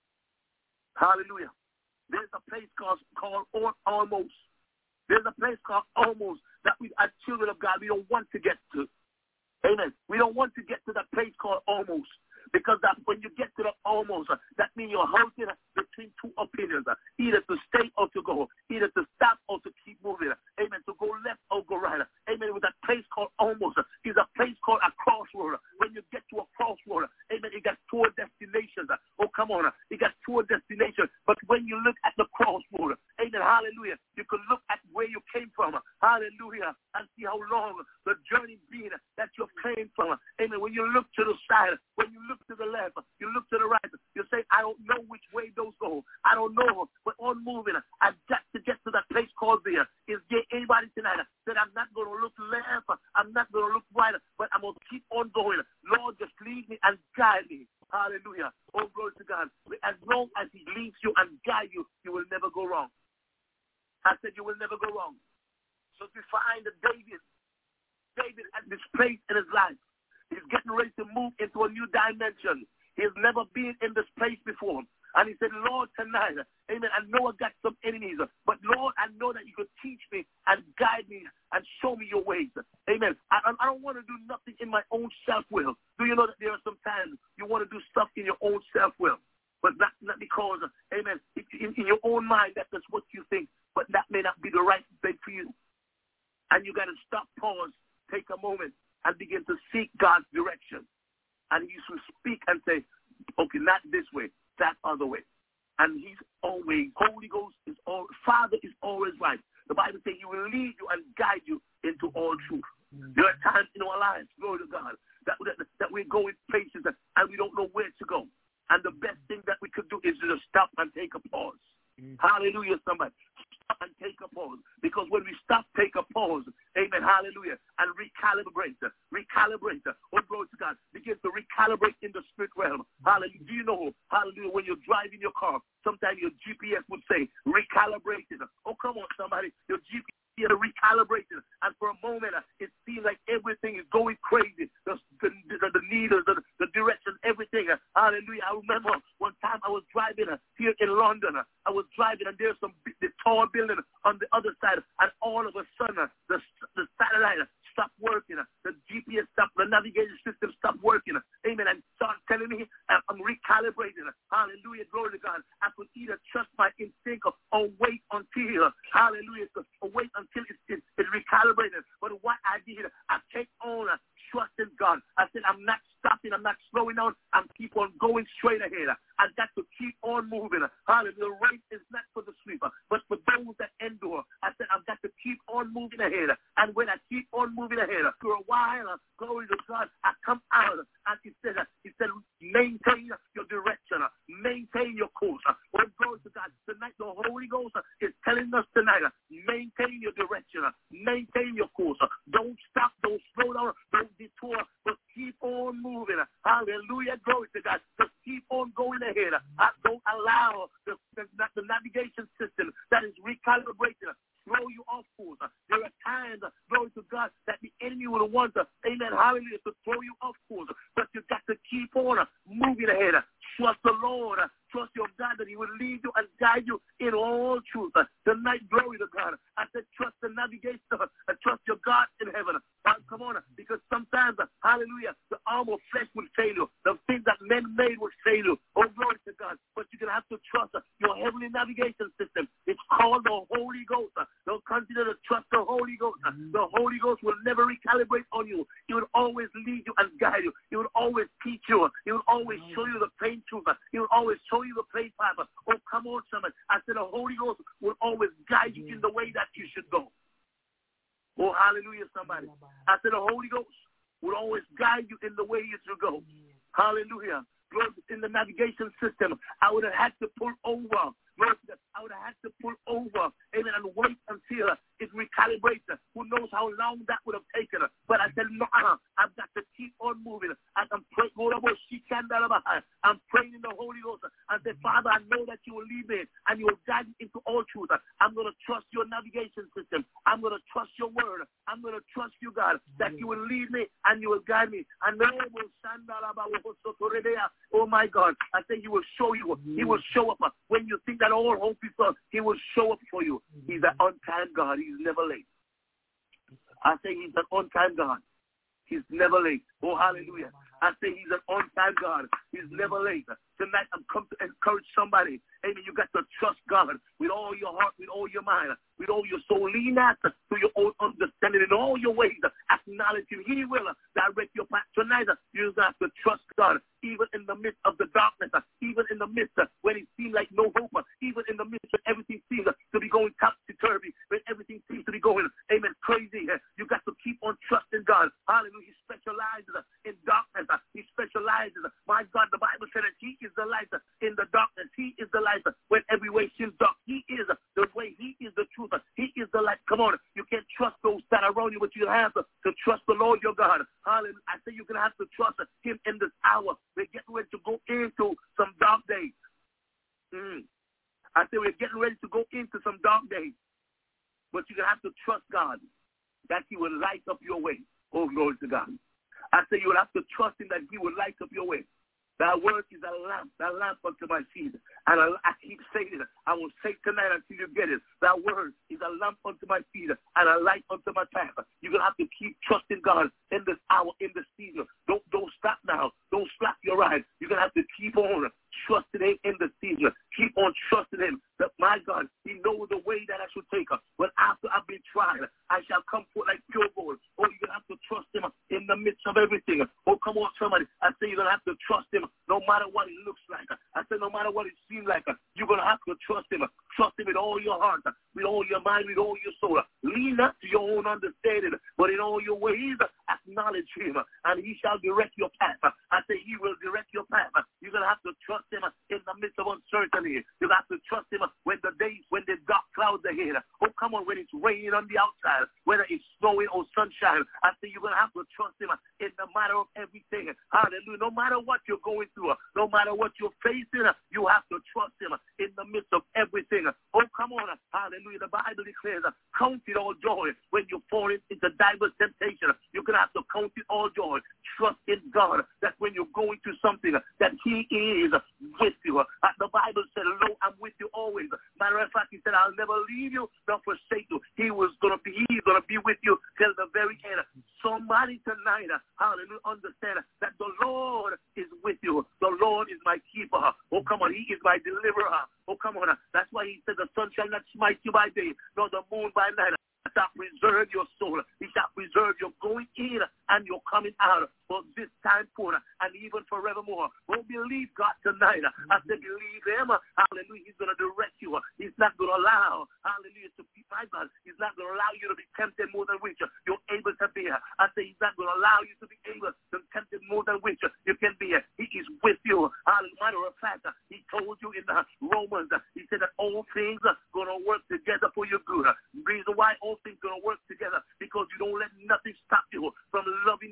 Hallelujah. There's a place called almost. There's a place called almost that we, as children of God, we don't want to get to. Amen. We don't want to get to that place called almost. Because that when you get to the almost, that means you're halting between two opinions, either to stay or to go, either to stop or to keep moving. Amen. To go left or go right. Amen. With that place called almost is a place called a crossroad. When you get to a crossroad, amen, it got four destinations. Oh, come on. It got four destinations. But when you look at the crossroad, amen, hallelujah, you can look at where you came from, hallelujah, and see how long the journey been that you came from. Amen. When you look to the side, when you look to the left, you look to the right, you say, I don't know which way those go. I don't know, but on moving, I've got to get to that place called there. Is there anybody tonight that I'm not going to look left, I'm not going to look right, but I'm going to keep on going? Lord, just lead me and guide me. Hallelujah. Oh, glory to God. As long as he leads you and guides you, you will never go wrong. I said you will never go wrong. So if you find that David at this place in his life, he's getting ready to move into a new dimension. He's never been in this place before. And he said, Lord, tonight, amen, I know I got some enemies, but Lord, I know that you could teach me and guide me and show me your ways. Amen. I don't want to do nothing in my own self-will. Do you know that there are some times you want to do stuff in your own self-will? But not because, amen, in your own mind, that's what you think, but that may not be the right thing for you. And you got to stop, pause, take a moment, and begin to seek God's direction. And he should speak and say, okay, not this way, that other way. And he's always, Holy Ghost is all, Father is always right. The Bible says he will lead you and guide you into all truth. There are times in our lives, glory to God, that we go in places and we don't know where to go. And the best thing that we could do is just stop and take a pause. Hallelujah, somebody. Stop and take a pause. Because when we stop, take a pause, amen, hallelujah, and recalibrate, oh, glory to God, begin to recalibrate in the spirit realm. Hallelujah. Do you know, hallelujah, when you're driving your car, sometimes your GPS would say, recalibrated. Oh, come on, somebody. Your GPS recalibrated, and for a moment it seems like everything is going crazy. The needles, the direction, everything. Hallelujah. I remember one time I was driving here in London. I was driving and there's the tall building on the other side, and all of a sudden the satellite stopped working. The GPS stopped. The navigation system stopped working. Amen. And start telling me I'm recalibrating. Hallelujah. Glory to God. I could either trust my instinct or wait until, hallelujah, or wait until it's recalibrated. But what I did, I take on trusting God. I said, I'm not stopping. I'm not slowing down. I'm keep on going straight ahead. I got to keep on moving. Hallelujah. The race is not for the sweeper, but for those that endure. keep on moving ahead. And when I keep on moving ahead, for a while, glory to God, I come out. And he said, maintain your direction. Maintain your course. Oh, glory to God. Tonight, the Holy Ghost is telling us tonight, maintain your direction. Maintain your course. Don't stop. Don't slow down. Don't detour. But keep on moving. Hallelujah. Glory to God. Just keep on going ahead. Don't allow the navigation system that is recalibrated throw you off course. There are times, glory to God, that the enemy will want to, amen, hallelujah, to throw you off course. But you got to keep on moving ahead. Trust the Lord. Trust your God that he will lead you and guide you in all truth. Tonight, glory to God. I said, trust the navigator. Trust your God in heaven. Come on, because sometimes, hallelujah, the arm of flesh will fail you. The things that men made will fail you. Oh, glory to God. But you're going to have to trust your heavenly navigation system. It's called the Holy Ghost. Don't consider to trust the Holy Ghost. The Holy Ghost will never recalibrate on you. He will always lead you and guide you. He will always teach you. He will always show you the plain truth. He will always show you the plain path. Oh, come on, someone. I said the Holy Ghost will always guide you in the way that you should go. Oh, hallelujah, somebody. I said the Holy Ghost will always guide you in the way you should go. Hallelujah. In the navigation system, I would have had to pull over. I would have had to pull over, amen, and wait until it recalibrates. Who knows how long that would have taken. But I said, no, I've got to keep on moving. I'm praying in the Holy Ghost. I said, Father, I know that you will lead me and you will guide me into all truth. I'm going to trust your navigation system. I'm going to trust your word. I'm going to trust you, God, that you will lead me and you will guide me. Oh, my God. I say he will show you. He will show up. When you think that all hope is lost, he will show up for you. He's an on-time God. He's never late. I say he's an on-time God. He's never late. Oh, hallelujah. I say he's an on-time God. He's never late. Tonight, I'm come to encourage somebody. Amen. You got to trust God with all your heart, with all your mind, with all your soul. Lean not to your own understanding in all your ways. Acknowledge him. He will direct your path. Tonight, you have to trust God, even in the midst of the darkness, even in the midst when it seems like no hope, even in the midst when everything seems to be going topsy-turvy, when everything seems to be going, amen, crazy. You got to keep on trusting God. Hallelujah. He specializes in darkness. He specializes. My God, the Bible said that he is the light in the darkness. He is the light when every way seems dark. He is the way. He is the truth. He is the light. Come on. You can't trust those that are around you, but you have to trust the Lord your God. Hallelujah. I say you're going to have to trust him in this hour. We're getting ready to go into some dark days. I say we're getting ready to go into some dark days. But you're going to have to trust God that he will light up your way. Oh, glory to God. I say you will have to trust him that he will light up your way. Thy word is a lamp unto my feet. And I keep saying it. I will say tonight until you get it. Thy word is a lamp unto my feet and a light unto my path. You're going to have to keep trusting God in this hour, in this season. Don't stop now. Don't slap your ride. You're going to have to keep on trusting him in the season. Keep on trusting him that, my God, he knows the way that I should take her. But after I've been tried, I shall come forth like pure gold. Oh, you're going to have to trust him in the midst of everything. Oh, come on, somebody. I say you're going to have to trust him no matter what it looks like. I say no matter what it seems like. You're going to have to trust him. Trust him with all your heart, with all your mind, with all your soul. Lean not to your own understanding, but in all your ways, acknowledge him, and he shall direct your path. I say he will direct your path. You're going to have to trust him in the midst of uncertainty. You have to trust him when the dark clouds are here. Oh, come on, when it's raining on the outside, whether it's snowing or sunshine. I say you're going to have to trust him in the matter of everything. Hallelujah. No matter what you're going through, no matter what you're facing, you have to trust him in the midst of everything. Oh, come on. Hallelujah. The Bible declares, count it all joy when you fall into diverse temptation. You're going to have to count it all joy. Trust in God that when you're going through something, that he is with you. The Bible said, lo, I'm with you always. Matter of fact, he said, I'll never leave you nor forsake you. He's going to be with you till the very end. Somebody tonight, hallelujah, understand that the Lord is with you. The Lord is my keeper. Oh, come on, he is my deliverer. Oh, come on. That's why he said the sun shall not smite you by day, nor the moon by night. shall preserve your soul. He shall preserve your going in and your coming out for this time forth and even forevermore. Oh, believe God tonight. I said believe him. Hallelujah. He's going to direct you. He's not going to allow, hallelujah, to be my God. He's not going to allow you to be tempted more than which you're able to bear. I say he's not going to allow you to be able to be tempted more than which you can bear. He is with you. Hallelujah. Matter of fact, he told you in Romans, he said that all things are going to work together for your good. The reason why all things are going to work together, because you don't let nothing stop you from loving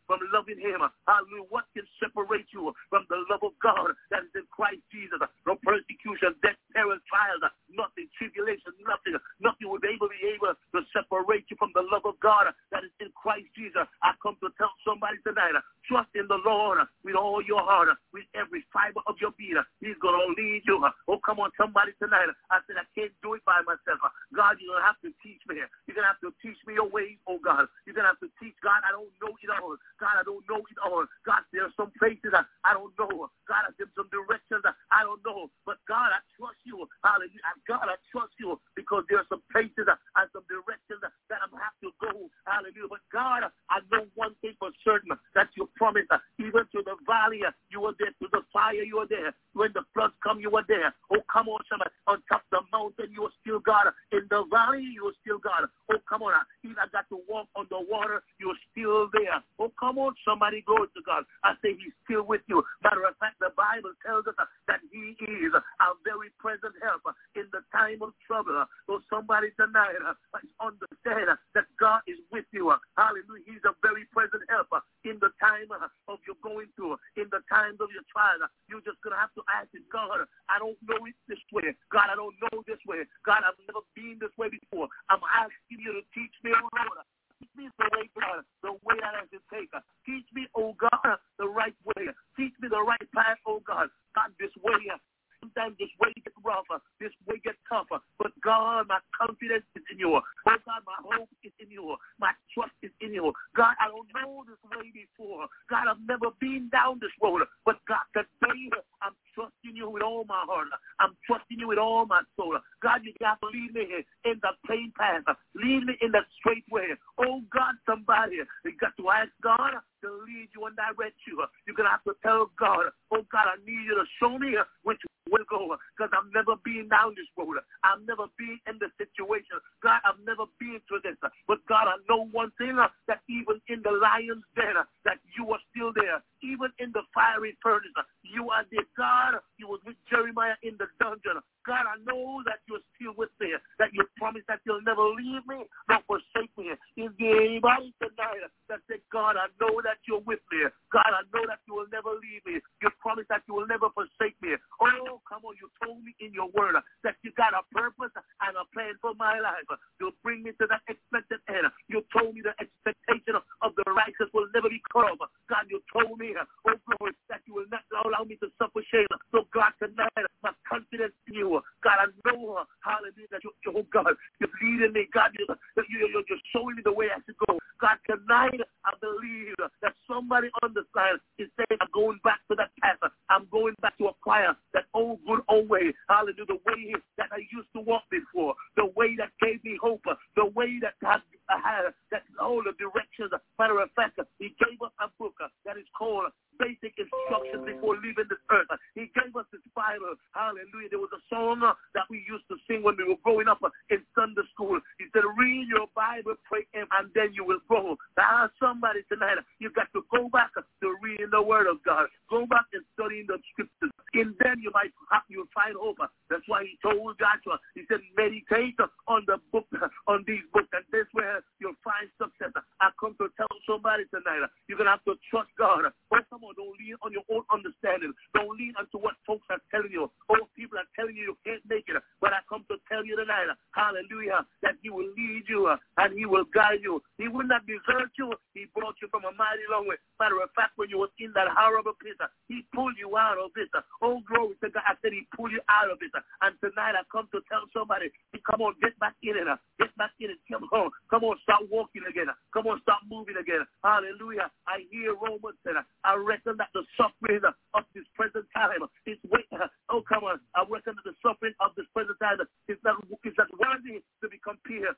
him. Hallelujah. What can separate you from the love of God that is in Christ Jesus? No persecution, death, peril, trials, nothing, tribulation, nothing will be able to separate you from the love of God that is in Christ Jesus. I come to tell somebody tonight, trust in the Lord with all your heart, with every fiber of your being. He's going to lead you. Oh, come on, somebody tonight. I said, I can't do it by myself. God, you're going to have to teach me. You're going to have to teach me your ways, oh God. You're going to have to teach. God, I don't know it all. God, I don't know it all. God, there are some places I don't know. God, I give some directions I don't know. But God, I trust you. Hallelujah. God, I trust you because there are some places and some directions that I'm going to have to go. Hallelujah. But God, I know one thing for certain, that you promised, even to the valley, you were there. To the fire, you were there. When the floods come, you were there. Oh, come on, somebody. On top of the mountain, you were still God. In the valley, you were still God. Oh, come on. Even I got to walk on the water, you were still there. Oh, come on, somebody. Glory to God. I say he's still with you. Matter of fact, the Bible tells us that he is our very present help in the time of trouble. So somebody tonight understand that God is with you. Hallelujah. He's a very present help in the time of your going through, in the times of your trial. You're just going to have to ask him, God, I don't know it this way. God, I don't know this way. God, I've never been this way before. I'm asking you to teach me, oh Lord. Teach me the way, God, the way that I should take. Teach me, oh God, the right way. Teach me the right path, oh God. God, this way. Sometimes this way gets rougher. This way gets tougher. But God, my confidence is in you. Oh God, my hope is in you. My trust is in you. God, I don't know this way before. God, I've never been down this road. But God, today I'm trusting you with all my heart. I'm trusting you with all my soul. God, you got to lead me in the plain path. Lead me in the straight way. Oh God, somebody, you got to ask God to lead you and direct you. You're going to have to tell God, oh God, I need you to show me which way to go, because I've never been down this road. I've never been in this situation. God, I've never been through this. But God, I know one thing, that even in the lion's den, that you are still there. Even in the fiery furnace, you are there. God, you was with Jeremiah in the dungeon. God, I know that you're still with me, that you promised that you'll never leave me nor forsake me. Is there anybody tonight that said, God, I know that you're with me. God, I know that you will never leave me. You promised that you will never forsake me. Oh, come on, you told me in your word that you got a purpose and a plan for my life. You'll bring me to that expected end. You told me the expectation of the righteous will never be cut off. God, you told me, oh glory, that you will not allow me to suffer shame. So God, tonight, my confidence in you. God, I know, hallelujah, that oh God, you're leading me. God, you're showing me the way I should go. God, tonight, I believe that somebody on the side is saying, I'm going back to that path. I'm going back to acquire that old good old way. Hallelujah, the way that I used to walk before. The way that gave me hope. The way that I had all the directions. Matter of fact, he gave us a book that is called Basic Instructions Before Leaving this Earth. He gave us this Bible. Hallelujah. There was a song that we used to sing when we were growing up in Sunday school. He said, read your Bible, pray, and then you will grow. Now, somebody tonight, you got to go back to reading the Word of God. Go back and studying the Scriptures. And then you'll find hope. That's why he told Joshua, he said, meditate on these books, and that's where you'll find success. I come to tell somebody tonight, you're going to have to trust God. Oh, come on, don't lean on your own understanding. Don't lean onto what folks are telling you. Oh, people are telling you can't make it. But I come to tell you tonight, hallelujah, that he will lead you and he will guide you. He will not desert you. He brought you from a mighty long way. Matter of fact, when you were in that horrible place, he pulled you out of it. Oh, glory to God. I said he pulled you out of it. And tonight I come to tell somebody, come on, get back in it. Get back in it. Come on, start walking again. Come on, start moving again. Hallelujah. I hear Romans said, I reckon that the suffering of this present time is oh, come on. I reckon that the suffering of this present time is not worthy to be compared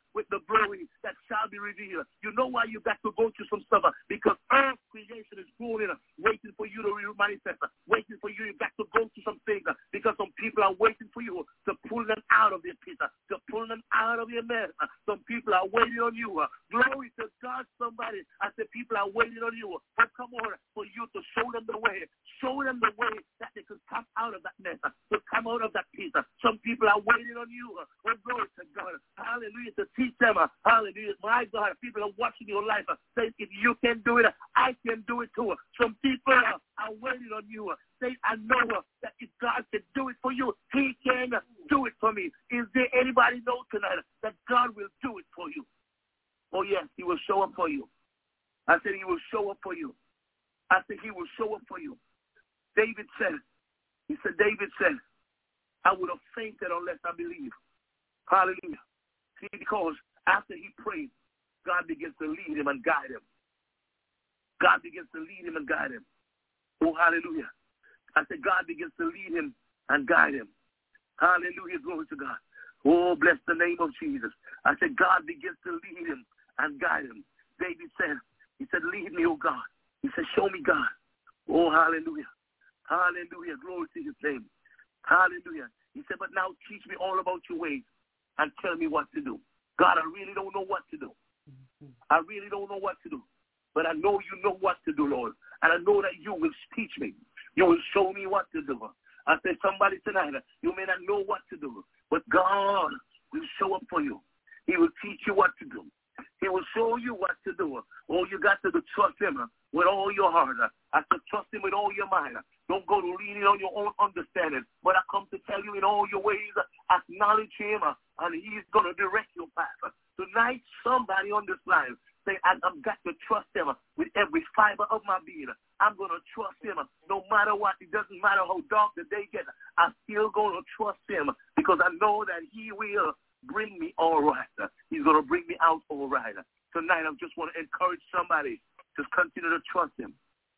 with the glory that shall be revealed. You know why you got to go through some stuff? Because earth creation is groaning, waiting for you to manifest, waiting for you. You got to go through some things because some people are waiting for you to pull them out of their pit, to pull them out of your mess. Some people are waiting on you. Glory to God, somebody. I said people are waiting on you. But come on, for you to show them the way. Show them the way that they can come out of that mess, to come out of that pit. Some people are waiting on you. Oh, glory to God. Hallelujah. To teach them. Hallelujah. My God, people are watching your life. Saying, if you can do it, I can do it too. Some people are waiting on you. Say, I know that if God can do it for you, he can do it for me. Is there anybody know tonight that God will do it for you? Oh, yes, he will show up for you. I said he will show up for you. I said he will show up for you. David said, I would have fainted unless I believe. Hallelujah. See, because after he prayed, God begins to lead him and guide him. God begins to lead him and guide him. Oh, hallelujah. I said God begins to lead him and guide him. Hallelujah. Glory to God. Oh, bless the name of Jesus. I said God begins to lead him and guide him. David said, he said, lead me, oh God. He said, show me God. Oh, hallelujah. Hallelujah. Glory to his name. Hallelujah. He said, but now teach me all about your ways and tell me what to do. God, I really don't know what to do. I really don't know what to do. But I know you know what to do, Lord. And I know that you will teach me. You will show me what to do. I said, somebody tonight, you may not know what to do, but God will show up for you. He will teach you what to do. He will show you what to do. All you got to do, trust him with all your heart. I said, trust him with all your mind. Don't go to leaning on your own understanding. But I come to tell you in all your ways, acknowledge him, and he's going to direct your path. Tonight, somebody on this line say, I've got to trust him with every fiber of my being. I'm going to trust him no matter what. It doesn't matter how dark the day gets. I'm still going to trust him because I know that he will bring me all right. He's going to bring me out all right. Tonight, I just want to encourage somebody to continue to trust him.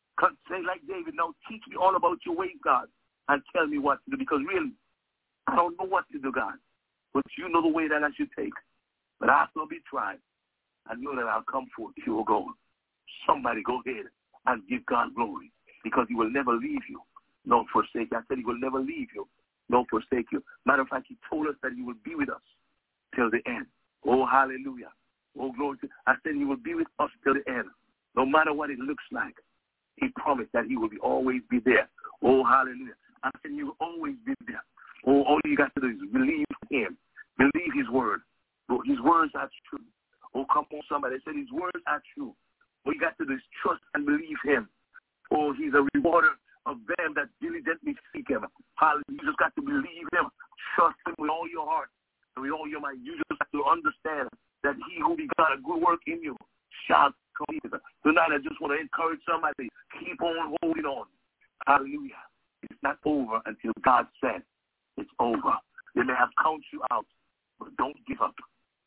Say like David, now teach me all about your ways, God, and tell me what to do. Because really, I don't know what to do, God. But you know the way that I should take. But after I'll be tried, I know that I'll come forth pure gold. Somebody go ahead and give God glory. Because he will never leave you, nor forsake you. I said he will never leave you, nor forsake you. Matter of fact, he told us that he will be with us till the end. Oh, hallelujah. Oh, glory to I said he will be with us till the end. No matter what it looks like. He promised that he will always be there. Oh, hallelujah. I said he will always be there. Oh, all you got to do is believe him. Believe his word. Oh, his words are true. Oh, come on, somebody. They said his words are true. All you got to do is trust and believe him. Oh, he's a rewarder of them that diligently seek him. Hallelujah. You just got to believe him. Trust him with all your heart and with all your mind. You just have to understand that he who begot a good work in you shall complete it. Tonight, I just want to encourage somebody. Keep on holding on. Hallelujah. It's not over until God said it's over. They may have counted you out, but don't give up.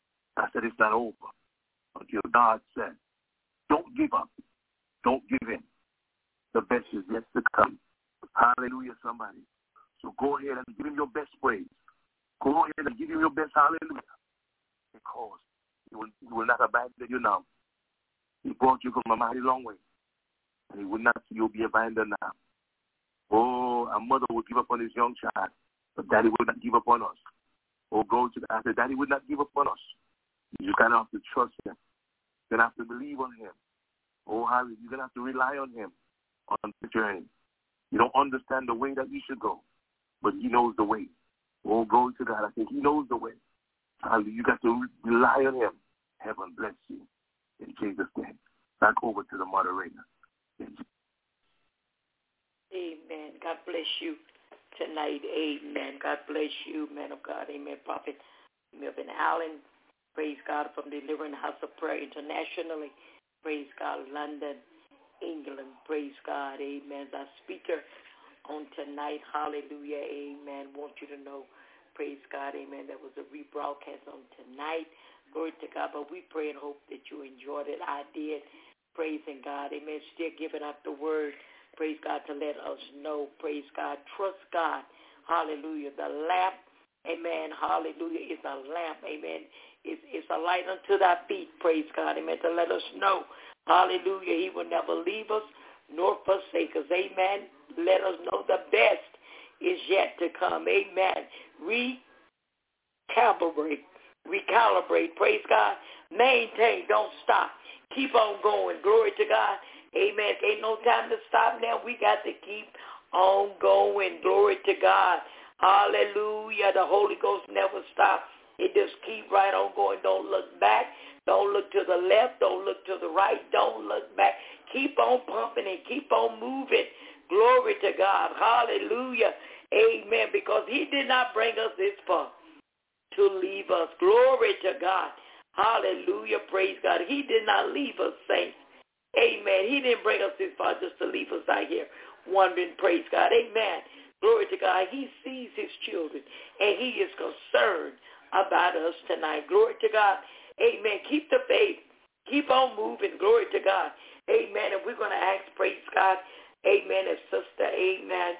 I said it's not over until God said, don't give up. Don't give in. The best is yet to come. Hallelujah, somebody. So go ahead and give him your best praise. Go ahead and give him your best hallelujah. Because he will not abandon you now. He brought you from a mighty long way. And he will not see you be abandoned now. Oh, a mother would give up on his young child, but daddy will not give up on us. Oh, go to the answer. Daddy would not give up on us. You're going to have to trust him. You're going to have to believe on him. Oh, hallelujah. You're going to have to rely on him on the journey. You don't understand the way that you should go, but he knows the way. Oh, go to God. I think he knows the way. Hallelujah. You got to rely on him. Heaven bless you. In Jesus' name. Back over to the moderator. Amen. God bless you tonight. Amen. God bless you, man of God. Amen. Prophet Melvin Allen. Praise God, from Delivering House of Prayer internationally. Praise God, London, England. Praise God. Amen. As our speaker on tonight. Hallelujah. Amen. Want you to know, praise God. Amen. There was a rebroadcast on tonight. Glory to God. But we pray and hope that you enjoyed it. I did. Praising God. Amen. Still giving out the word. Praise God, to let us know. Praise God. Trust God. Hallelujah. The lamp, amen, hallelujah, is a lamp, amen, It's a light unto thy feet, praise God. Amen. To let us know, hallelujah, he will never leave us nor forsake us. Amen. Let us know the best is yet to come. Amen. Recalibrate, praise God. Maintain, don't stop. Keep on going. Glory to God. Amen. Ain't no time to stop now. We got to keep on going. Glory to God. Hallelujah. The Holy Ghost never stops. It just keep right on going. Don't look back. Don't look to the left. Don't look to the right. Don't look back. Keep on pumping and keep on moving. Glory to God. Hallelujah. Amen. Because he did not bring us this far to leave us. Glory to God. Hallelujah. Praise God. He did not leave us, saints. Amen. He didn't bring us this far just to leave us out here wondering. Praise God. Amen. Glory to God. He sees his children, and he is concerned about us tonight. Glory to God. Amen. Keep the faith. Keep on moving. Glory to God. Amen. And we're going to ask, praise God, amen, and sister, amen,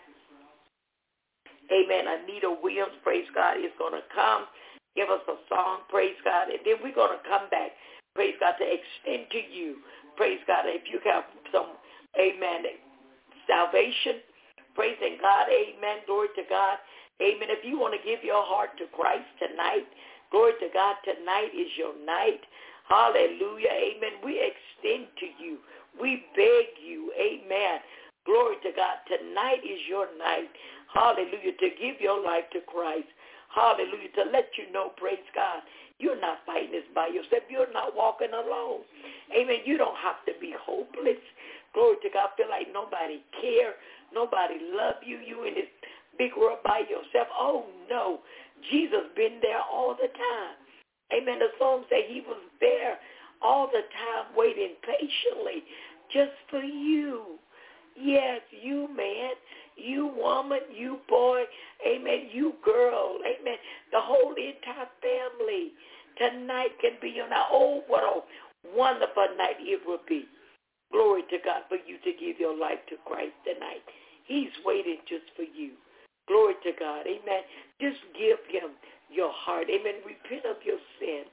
Anita Williams, praise God, is going to come, give us a song, praise God, and then we're going to come back, praise God, to extend to you, praise God, if you have some, amen, salvation, praising God, amen, glory to God, amen. If you want to give your heart to Christ tonight, glory to God, tonight is your night. Hallelujah, amen. We extend to you. We beg you, amen. Glory to God, tonight is your night. Hallelujah, to give your life to Christ. Hallelujah, to let you know, praise God, you're not fighting this by yourself. You're not walking alone. Amen. You don't have to be hopeless. Glory to God, feel like nobody care. Nobody love you. You in this big world by yourself. Oh, no. Jesus been there all the time. Amen. The song say he was there all the time waiting patiently just for you. Yes, you man, you woman, you boy, amen, you girl, amen. The whole entire family tonight can be your night. Oh, what a wonderful night it will be. Glory to God for you to give your life to Christ tonight. He's waiting just for you. Glory to God, amen. Just give him your heart, amen. Repent of your sins,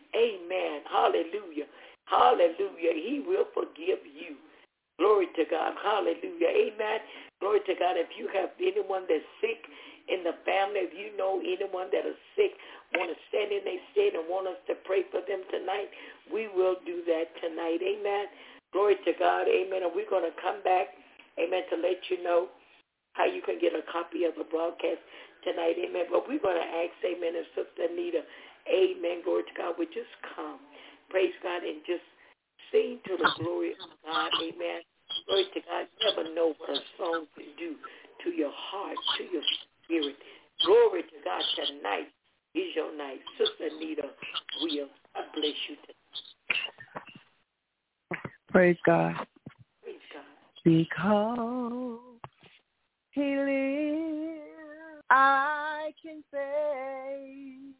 amen. Hallelujah, hallelujah. He will forgive you. Glory to God, hallelujah, amen. Glory to God. If you have anyone that's sick in the family, if you know anyone that is sick, want to stand in their stead and want us to pray for them tonight, we will do that tonight, amen. Glory to God, amen. And we're going to come back, amen, to let you know how you can get a copy of the broadcast tonight, amen. But we're going to ask, amen, and Sister Anita, amen, glory to God, would just come, praise God, and just sing to the glory of God, amen. Glory to God. You never know what a song can do to your heart, to your spirit. Glory to God. Tonight is your night. Sister Anita Williams, God bless you tonight. Praise God. Praise God. Because he lives, I can face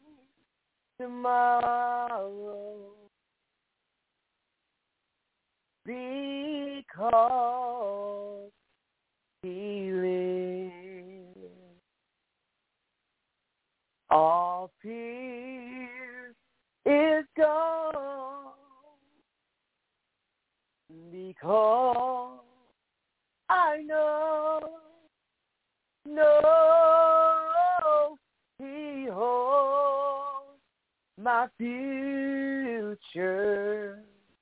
tomorrow. Because he lives, all fear is gone. Because I know he holds my future.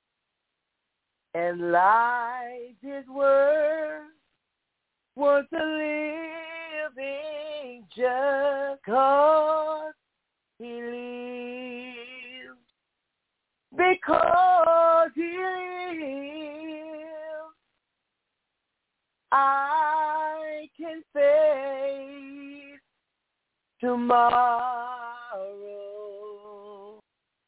And life is worth a living just 'cause he lives. Because he lives, I can face tomorrow.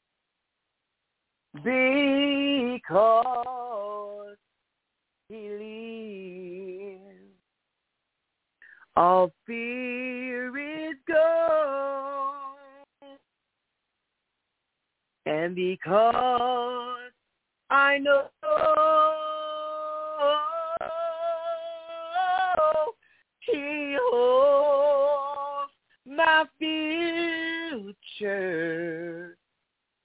Because he lives, all fear is gone. And because I know he holds my future,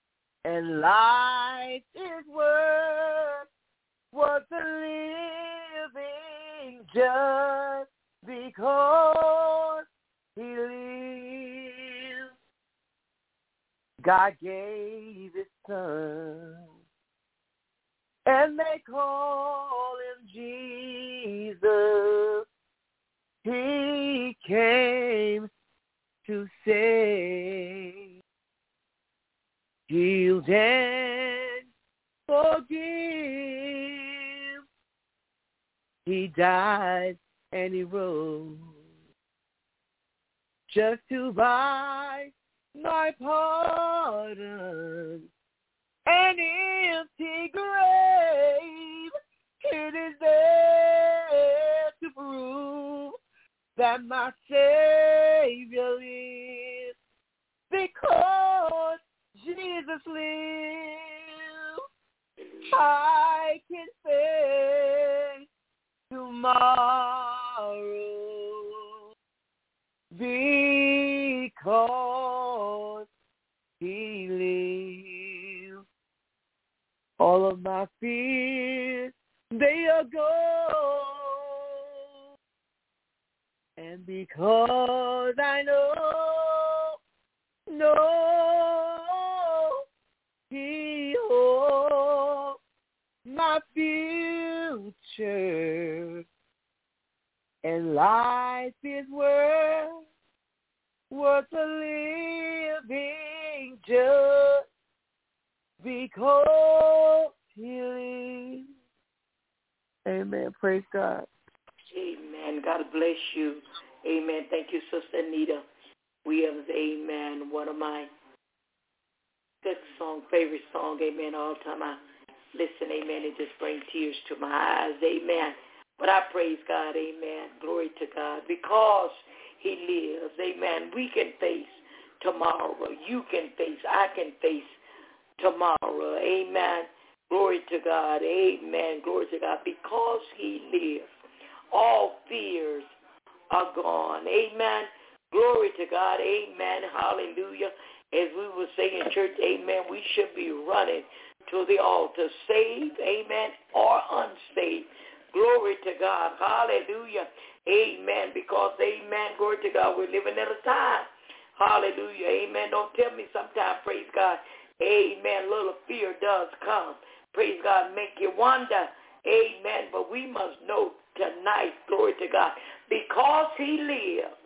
and life is worth the living just because he lives. God gave his son, and they call him Jesus. He came to save, heal, and forgive. He died and he rose just to buy my pardon. An empty grave, it is there to prove that my Savior lives. Because Jesus lives, I can face tomorrow. Because he lives, all of my fears, they are gone. And because I know he holds my future, and life is worth the living just because he lives. Amen. Praise God. Amen. God bless you. Amen. Thank you, Sister Anita Williams. Amen. One of my good song, favorite song. Amen. All the time I listen. Amen. It just brings tears to my eyes. Amen. But I praise God. Amen. Glory to God. Because he lives. Amen. We can face tomorrow. You can face. I can face tomorrow. Amen. Glory to God. Amen. Glory to God. Because he lives, all fears are gone. Amen. Glory to God. Amen. Hallelujah. As we were saying in church, amen, we should be running to the altar, saved, amen, or unsaved. Glory to God. Hallelujah. Amen. Because, amen, glory to God, we're living at a time. Hallelujah. Amen. Don't tell me sometimes, praise God, amen, little fear does come. Praise God, make you wonder. Amen. But we must know tonight, glory to God, because he lives,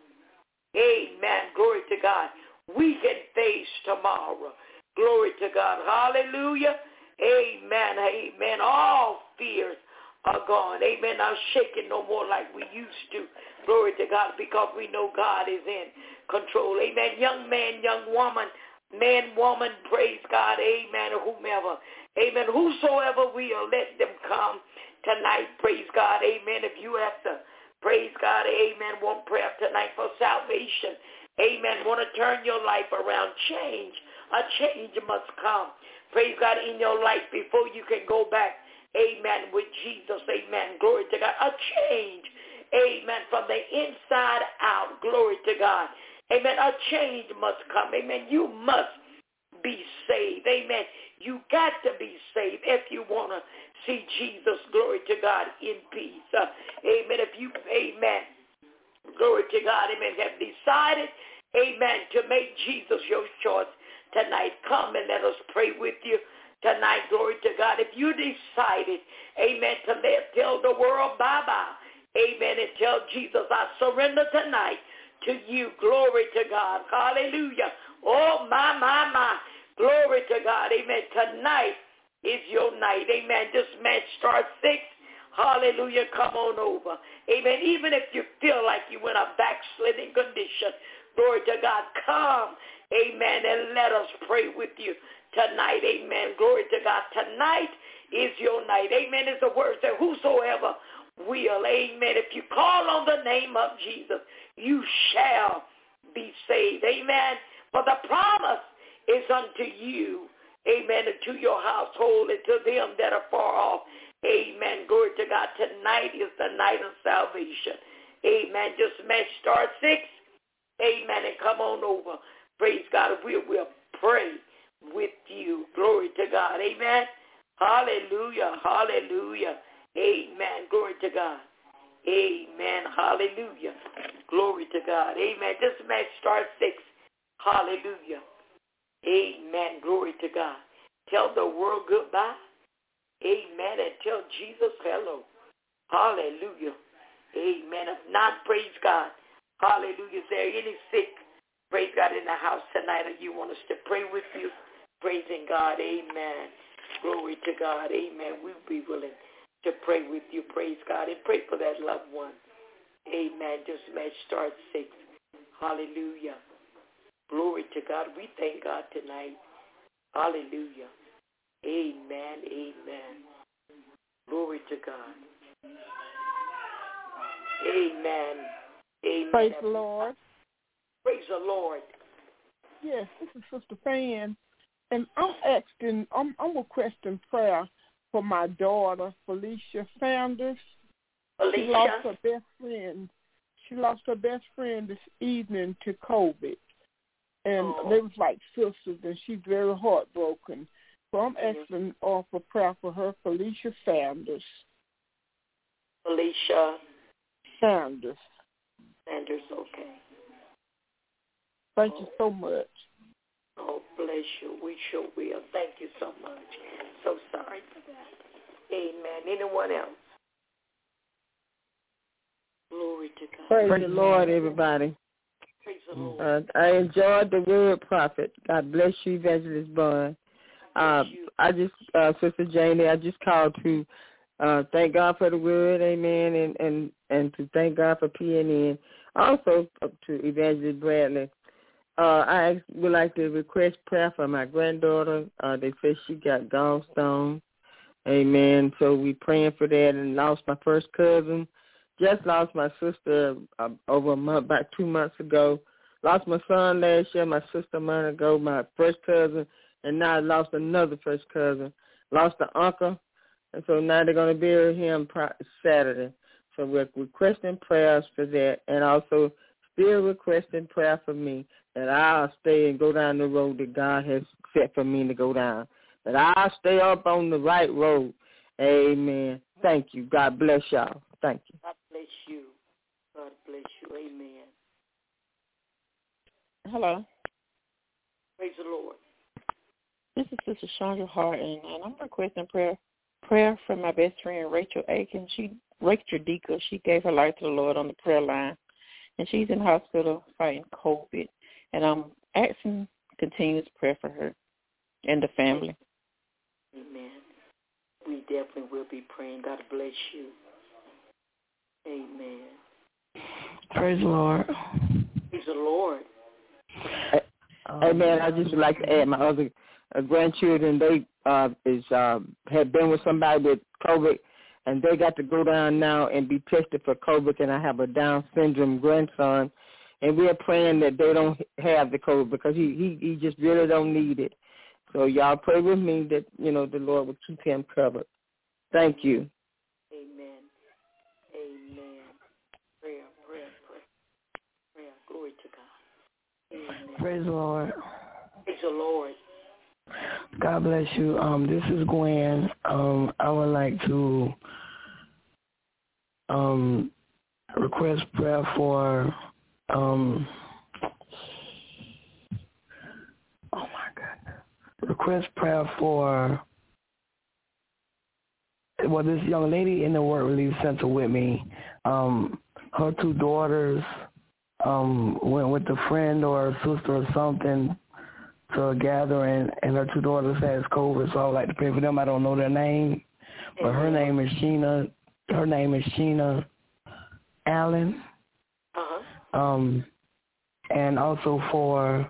amen, glory to God, we can face tomorrow. Glory to God. Hallelujah. Amen. Amen. All fears are gone. Amen. Not shaking no more like we used to. Glory to God, because we know God is in control. Amen. Young man, young woman, man, woman, praise God. Amen. Or whomever. Amen. Whosoever will, let them come tonight. Praise God. Amen. If you have to, praise God. Amen. Want prayer tonight for salvation. Amen. Want to turn your life around. Change. A change must come. Praise God in your life before you can go back. Amen. With Jesus. Amen. Glory to God. A change. Amen. From the inside out. Glory to God. Amen. A change must come. Amen. You must be saved. Amen. You got to be saved if you want to see Jesus. Glory to God in peace. Amen. If you, amen. Glory to God. Amen. Have decided, amen, to make Jesus your choice tonight. Come and let us pray with you tonight. Glory to God. If you decided, amen, to tell the world bye-bye, amen, and tell Jesus, I surrender tonight to you. Glory to God. Hallelujah. Oh, my. Glory to God. Amen. Tonight is your night. Amen. This match starts 6. Hallelujah. Come on over. Amen. Even if you feel like you're in a backsliding condition, glory to God, come. Amen. And let us pray with you tonight. Amen. Glory to God. Tonight is your night. Amen. It's the word that whosoever will. Amen. If you call on the name of Jesus, you shall be saved. Amen. For the promise is unto you. Amen. And to your household and to them that are far off. Amen. Glory to God. Tonight is the night of salvation. Amen. Just match star 6. Amen. And come on over. Praise God. We'll pray with you. Glory to God. Amen. Hallelujah. Hallelujah. Amen. Glory to God. Amen. Hallelujah. Glory to God. Amen. This match starts 6. Hallelujah. Amen. Glory to God. Tell the world goodbye. Amen. And tell Jesus hello. Hallelujah. Amen. If not, praise God. Hallelujah. Is there any sick, praise God, in the house tonight, or you want us to pray with you? Praising God. Amen. Glory to God. Amen. We'll be willing to pray with you. Praise God. And pray for that loved one. Amen. This match starts 6. Hallelujah. Glory to God. We thank God tonight. Hallelujah. Amen. Amen. Glory to God. Amen. Amen. Praise the Lord. Praise the Lord. Yes, this is Sister Fan, and I'm requesting prayer for my daughter, Felicia Sanders. Felicia. She lost her best friend. She lost her best friend this evening to COVID, and they was like sisters, and she's very heartbroken. So I'm asking for prayer for her, Felicia Sanders. Felicia Sanders. Sanders, okay. Thank you so much. Oh, bless you. We sure will. Thank you so much. So sorry for that. Amen. Anyone else? Glory to God. Praise the Lord, everybody. Praise the Lord. I enjoyed the word, prophet. God bless you, Evangelist Bond. I just, Sister Janie, I just called to thank God for the word, amen, and to thank God for PNN. Also to Evangelist Bradley. I would like to request prayer for my granddaughter. They say she got gallstone, amen. So we praying for that, and lost my first cousin. Just lost my sister over a month, about 2 months ago. Lost my son last year, my sister a month ago, my first cousin, and now I lost another first cousin. Lost an uncle, and so now they're going to bury him Saturday. So we're requesting prayers for that, and also still requesting prayer for me, that I'll stay and go down the road that God has set for me to go down, that I'll stay up on the right road. Amen. Thank you. God bless y'all. Thank you. God bless you. God bless you. Amen. Hello. Praise the Lord. This is Sister Chandra Harden, and I'm requesting prayer for my best friend, Rachel Aiken. Rachel Deacon, she gave her life to the Lord on the prayer line, and she's in the hospital fighting COVID. And I'm asking continuous prayer for her and the family. Amen. We definitely will be praying. God bless you. Amen. Praise the Lord. Praise the Lord. Amen. I just would like to add my other grandchildren. They had been with somebody with COVID, and they got to go down now and be tested for COVID. And I have a Down syndrome grandson, and we're praying that they don't have the COVID because he just really don't need it. So y'all pray with me that, the Lord will keep him covered. Thank you. Amen. Amen. Prayer. Glory to God. Amen. Praise the Lord. Praise the Lord. God bless you. This is Gwen. I would like to request prayer for request prayer for this young lady in the work relief center with me. Her 2 daughters went with a friend or a sister or something to a gathering, and her 2 daughters has COVID, so I would like to pray for them. I don't know their name, but her name is Sheena. Her name is Sheena Allen. And also for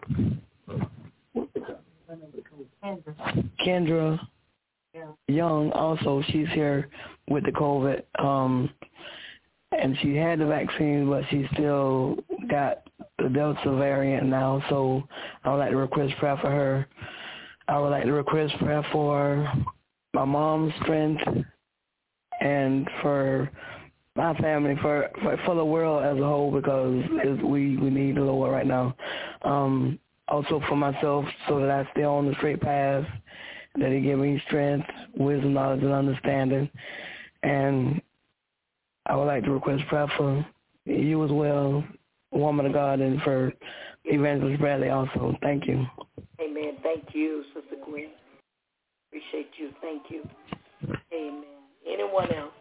Kendra Young, also she's here with the COVID, and she had the vaccine, but she still got the Delta variant now, so I would like to request prayer for her. I would like to request prayer for my mom's strength and for my family, for the world as a whole, because we need the Lord right now. also for myself, so that I stay on the straight path, that He give me strength, wisdom, knowledge, and understanding. And I would like to request prayer for you as well, woman of God, and for Evangelist Bradley also. Thank you. Amen. Thank you, Sister Gwen. Appreciate you. Thank you. Amen. Anyone else?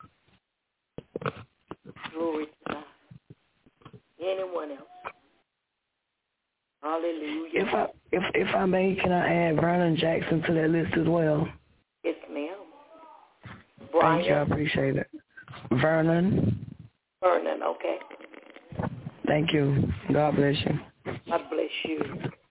Glory to God. Anyone else? Hallelujah. If I may, can I add Vernon Jackson to that list as well? Yes, ma'am. Brian. Thank you. I appreciate it. Vernon, okay. Thank you. God bless you. God bless you.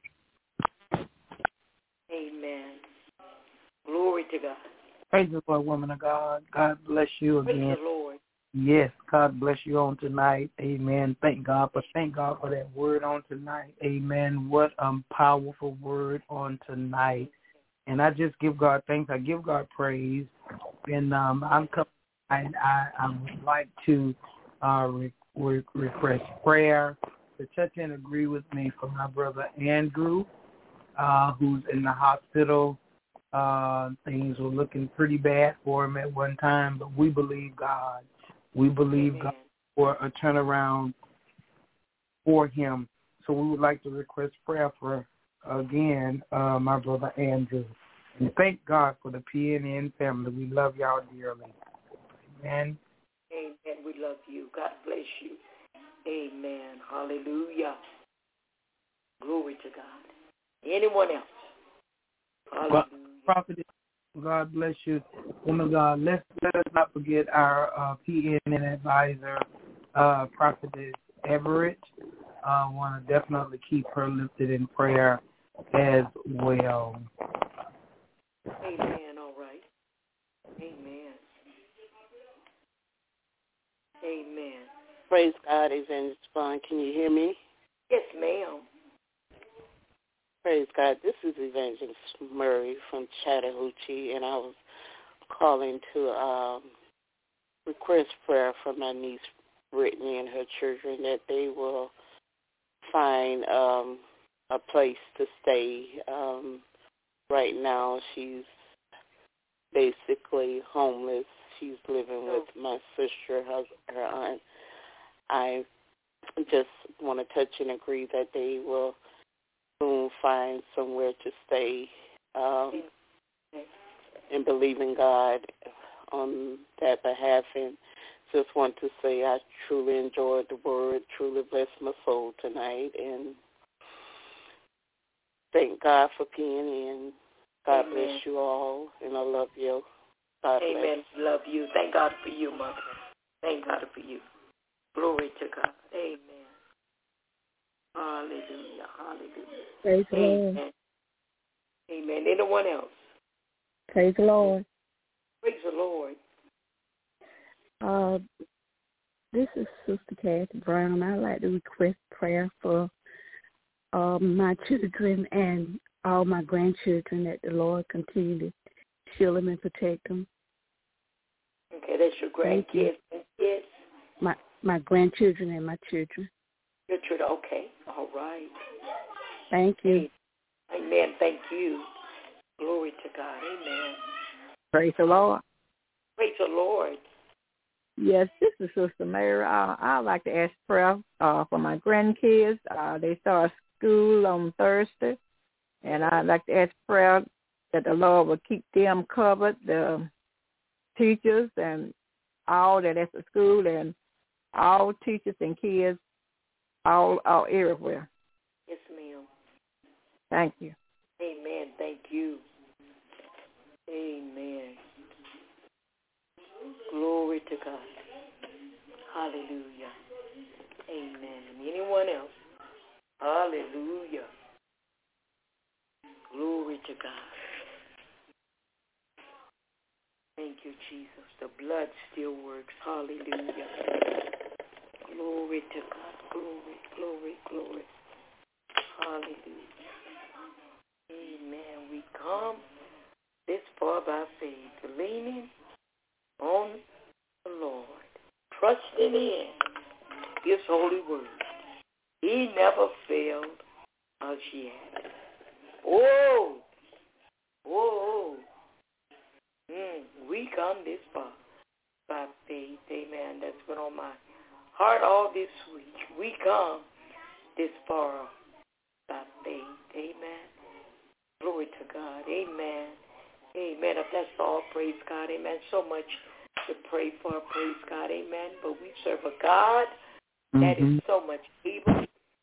Amen. Glory to God. Praise the Lord, woman of God. God bless you again. Praise the Lord. Yes, God bless you on tonight. Amen. Thank God for that word on tonight. Amen. What a powerful word on tonight. And I just give God thanks. I give God praise. And I'm coming. I would like to request prayer to touch and agree with me for my brother Andrew, who's in the hospital. Things were looking pretty bad for him at one time, but we believe God. We believe God for a turnaround for him. So we would like to request prayer for, again, my brother Andrew. And thank God for the PNN family. We love y'all dearly. Amen. Amen. We love you. God bless you. Amen. Hallelujah. Glory to God. Anyone else? Hallelujah. Prophet, God bless you. Woman God, let us not forget our PNN advisor, Prophetess Everett. I want to definitely keep her lifted in prayer as well. Amen. All right. Amen. Amen. Praise God, Evangelist Vaughn. Can you hear me? Yes, ma'am. Praise God. This is Evangelist Murray from Chattahoochee, and I was calling to request prayer for my niece Brittany and her children, that they will find a place to stay. Right now, she's basically homeless. She's living with my sister, her aunt. I just want to touch and agree that they will soon find somewhere to stay, and believe in God on that behalf. And just want to say I truly enjoyed the word, truly blessed my soul tonight, and thank God for PNN. God bless you all, and I love you. God bless. Amen. Love you. Thank God for you, Mother. Thank God for you. Glory to God. Amen. Hallelujah. Hallelujah. Praise the Lord. Amen. Anyone else? Praise the Lord. Praise the Lord. This is Sister Kathy Brown. I'd like to request prayer for my children and all my grandchildren, that the Lord continue to shield them and protect them. Okay, that's your grandkids and kids? My grandchildren and my children. Your children, okay. All right. Thank you. Amen. Thank you. Glory to God. Amen. Praise the Lord. Praise the Lord. Yes, this is Sister Mary. I'd like to ask prayer for my grandkids. They start school on Thursday, and I'd like to ask prayer that the Lord will keep them covered, the teachers and all that at the school, and all teachers and kids all everywhere. Yes, ma'am. Thank you. Amen. Thank you. Amen. Glory to God. Hallelujah. Amen. Anyone else? Hallelujah. Glory to God. Thank you, Jesus. The blood still works. Hallelujah. Glory to God. Glory, glory, glory. Hallelujah. Amen. We come this far by faith, leaning on the Lord, trusting in His holy word. He never failed Oh, she had it. Whoa. We come this far by faith. Amen. That's been on my heart all this week. We come this far by faith. Amen. Glory to God. Amen. Amen. If that's all, praise God. Amen. So much to pray for. Praise God. Amen. But we serve a God that is so much able.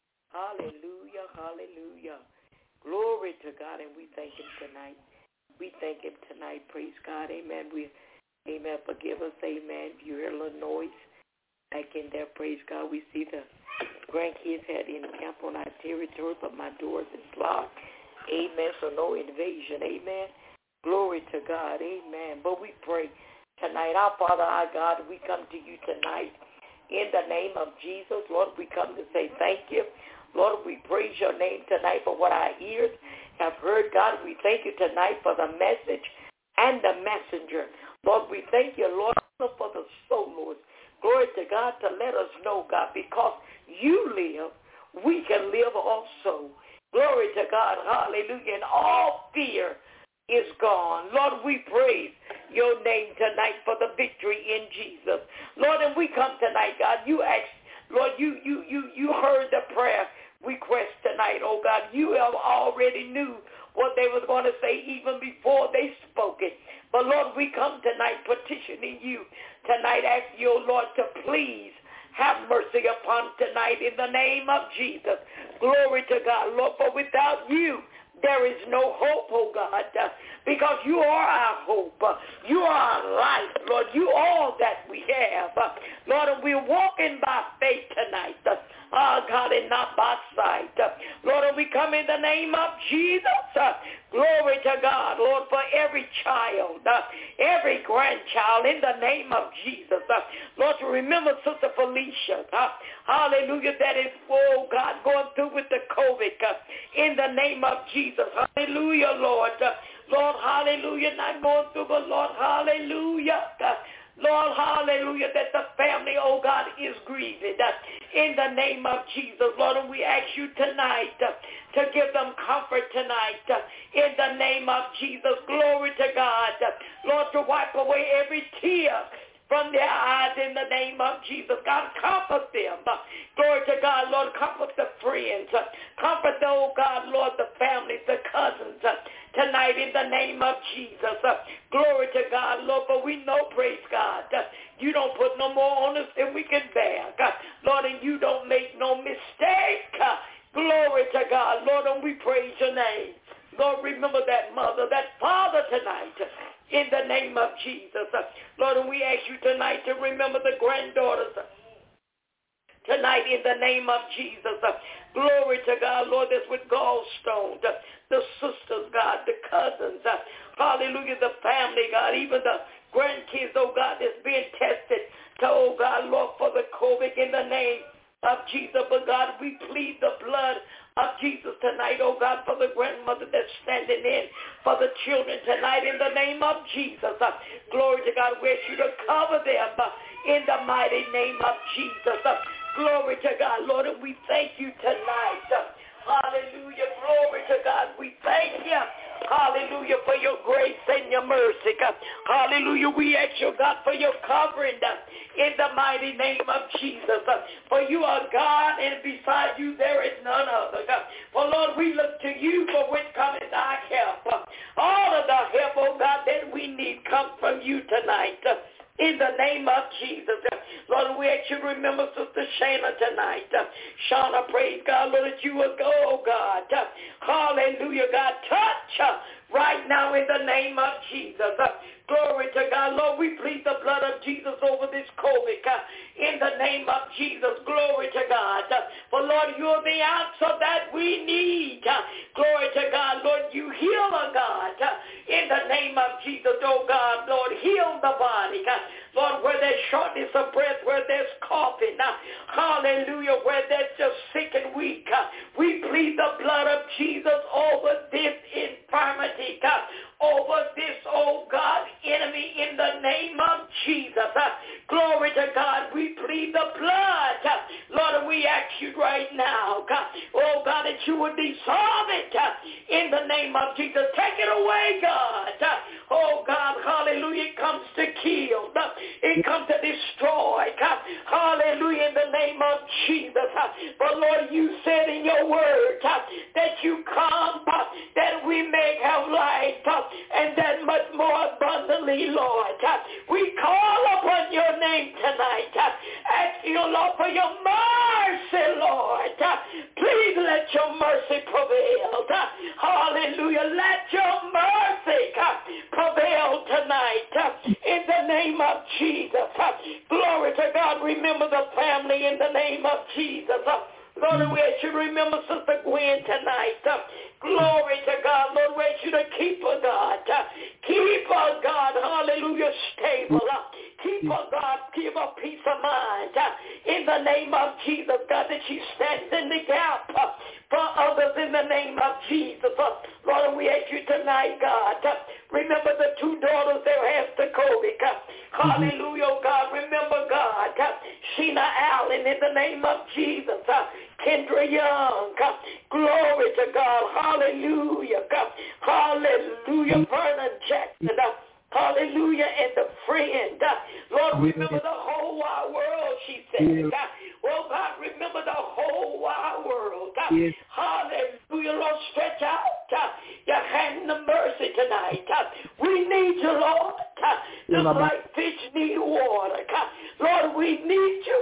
Hallelujah. Hallelujah. Glory to God. And we thank him tonight. We thank him tonight. Praise God. Amen. Amen. Forgive us. Amen. If you hear a little noise back in there, praise God. We see the grandkids had to encamp on our territory, but my doors is locked. Amen. So no invasion. Amen. Glory to God. Amen. But we pray tonight. Our Father, our God, we come to you tonight in the name of Jesus. Lord, we come to say thank you. Lord, we praise your name tonight for what our ears have heard. God, we thank you tonight for the message and the messenger. Lord, we thank you, Lord, for the soul, Lord. Glory to God to let us know, God, because you live, we can live also. Glory to God. Hallelujah. And all fear is gone. Lord, we praise your name tonight for the victory in Jesus. Lord, and we come tonight, God. You asked, Lord, you heard the prayer request tonight, oh God. You have already knew what they was going to say even before they spoke it. But Lord, we come tonight petitioning you tonight, asking you, Lord, to please have mercy upon tonight in the name of Jesus. Glory to God, Lord, for without you, there is no hope, oh God, because you are our hope. You are our life, Lord. You are all that we have. Lord, and we're walking by faith tonight. God, and not by sight. Lord, and we come in the name of Jesus. Glory to God, Lord, for every child, every grandchild, in the name of Jesus. Lord, to remember Sister Felicia, hallelujah, that is, oh God, going through with the COVID, in the name of Jesus. Hallelujah, Lord. Lord, hallelujah, not going through, but Lord, hallelujah. Lord, hallelujah, that the family, oh God, is grieving in the name of Jesus. Lord, and we ask you tonight to give them comfort tonight in the name of Jesus. Glory to God. Lord, to wipe away every tear from their eyes in the name of Jesus. God, comfort them. Glory to God, Lord, comfort the friends. Comfort the, oh God, Lord, the families, the cousins tonight in the name of Jesus. Glory to God, Lord, for we know, praise God, you don't put no more on us than we can bear. Lord, and you don't make no mistake. Glory to God, Lord, and we praise your name. Lord, remember that mother, that father tonight in the name of Jesus. Lord, and we ask you tonight to remember the granddaughters tonight in the name of Jesus. Glory to God, Lord, that's with gallstones, the sisters, God, the cousins, hallelujah, the family, God, even the grandkids, oh God, that's being tested to, oh God, Lord, for the COVID in the name of Jesus. But God, we plead the blood of Jesus tonight, oh God, for the grandmother that's standing in for the children tonight in the name of Jesus. Glory to God, we ask you to cover them in the mighty name of Jesus. Glory to God, Lord, and we thank you tonight. Hallelujah, glory to God, we thank you. Hallelujah, for your grace and your mercy, God. Hallelujah, we ask you, God, for your covering in the mighty name of Jesus. For you are God, and beside you there is none other, God. For, Lord, we look to you for which cometh our help. All of the help, oh God, that we need comes from you tonight. In the name of Jesus. Lord, we ask you to remember Sister Shana tonight. Shana, praise God, Lord, that you will go, oh God. Hallelujah, God. Touch right now in the name of Jesus. Glory to God. Lord, we plead the blood of Jesus over this COVID. In the name of Jesus. Glory to God. For, Lord, you're the answer that we need. Glory to God. Lord, you heal, oh God. In the name of Jesus, oh God. Lord, heal the body. Lord, where there's shortness of breath, where there's coughing. Hallelujah. Where there's just sick and weak. We plead the blood of Jesus over this infirmity. Over this, oh God, enemy in the name of Jesus. Glory to God. We plead the blood. Lord, we ask you right now, God, oh God, that you would dissolve we come to destroy, God. Hallelujah, in the name of Jesus. But Lord, you said in your word that you come that we may have life and that much more abundantly, Lord. We call upon your name tonight. Ask you, Lord, for your mercy, Lord. Please let your mercy prevail. Hallelujah. Let your mercy prevail tonight in the name of Jesus. Glory to God. Remember the family in the name of Jesus. Lord, we ask you to remember Sister Gwen tonight. Glory to God. Lord, we ask you to keep her, God. Keep her, God. Hallelujah. Stable. Keep her, God. Give her peace of mind. In the name of Jesus, God, that she stands in the gap for others in the name of Jesus. Lord, we ask you tonight, God. Remember the two daughters that have the COVID. Hallelujah, God. Remember, God. Sheena Allen in the name of Jesus. Kendra Young. Glory to God. Hallelujah. Hallelujah. Vernon Jackson. Hallelujah. And the friend. Lord, remember the whole wide world, she said. Oh, God, remember the whole wide world. Hallelujah. Lord, stretch out your hand of mercy tonight. We need you, Lord. Just like fish need water. Lord, we need you.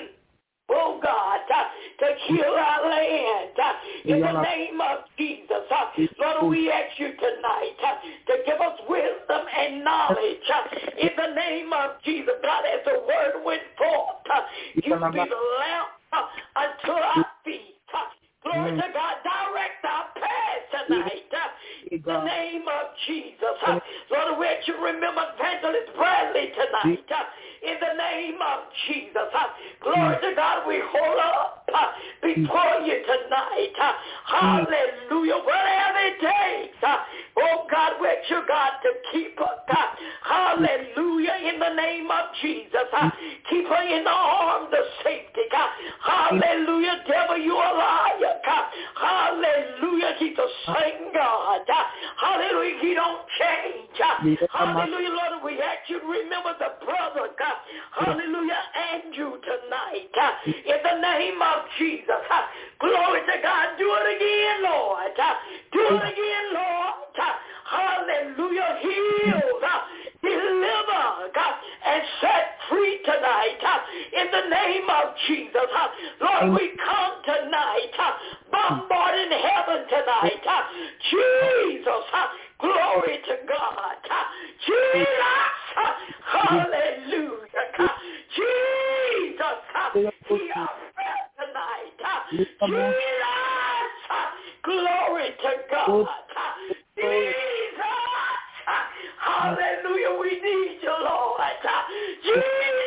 Oh, God, to heal our land in the name of Jesus. Lord, we ask you tonight to give us wisdom and knowledge in the name of Jesus. God, as the word went forth, you be the lamp unto our feet. Glory to God, direct our path tonight in the name of Jesus. Lord, we ask you to remember Evangelist Bradley tonight in the name of Jesus. Glory to God, we hold up before you tonight. Hallelujah. Whatever it takes. Oh, God, we ask you, God, to keep her. Hallelujah. In the name of Jesus. Keep her in the arms of safety. Hallelujah. Devil, you a liar. Hallelujah. He's the same God. Hallelujah. He don't change. Hallelujah, Lord. We ask you to remember the brother, God. Hallelujah. Andrew tonight. In the name of Jesus. Glory to God. Do it again, Lord. Do it again, Lord. Hallelujah. Heal, deliver, God, and set free tonight in the name of Jesus. Lord, we come tonight, bombarding heaven tonight. Jesus, glory to God. Jesus, hallelujah. Jesus, hear our prayer tonight. Jesus, glory to God. Jesus, hallelujah, we need you, Lord. Jesus,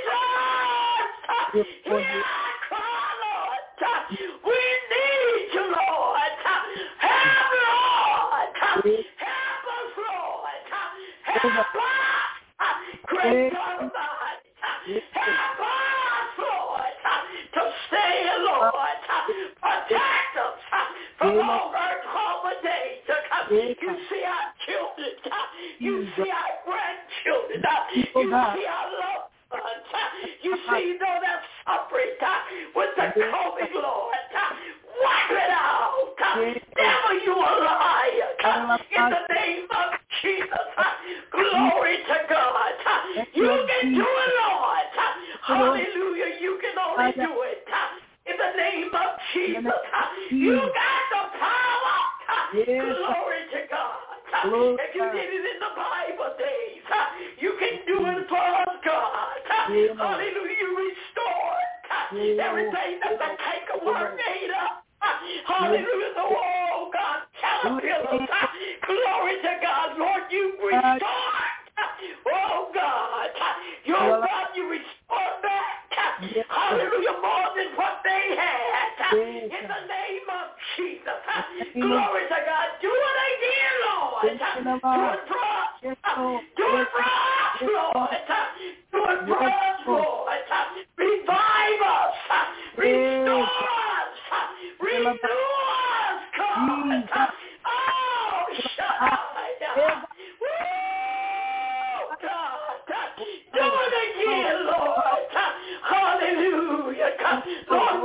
hear our cry, Lord. We need you, Lord. Help, Lord. Help us, Lord. Help us, great God. Help us, Lord, to stay, Lord. Protect us from all hurt, harm, and danger. You see our children. You see our grandchildren. You see our loved ones. You see those that suffering with the COVID, Lord. Wipe it out. Devil, you a liar. In the name of Jesus. Glory to God. You can do it, Lord. Hallelujah. You can only do it. In the name of Jesus. You got the power. Glory to God. If you did it in the Bible days, you can do it for us, God. Hallelujah. You restored everything that the cankerworm made up. Hallelujah. The wall, God. Caterpillars. Glory to God. Lord, you restored. Oh, God. Your God, you restored back. Hallelujah. More than what they had. In the name of Jesus. Glory to God. Do it again, Lord. Do it for us. Do it for us, Lord. Do it for us, Lord. Revive us. Restore us. Renew us, God. Oh, shut up. Woo, God. Do it again,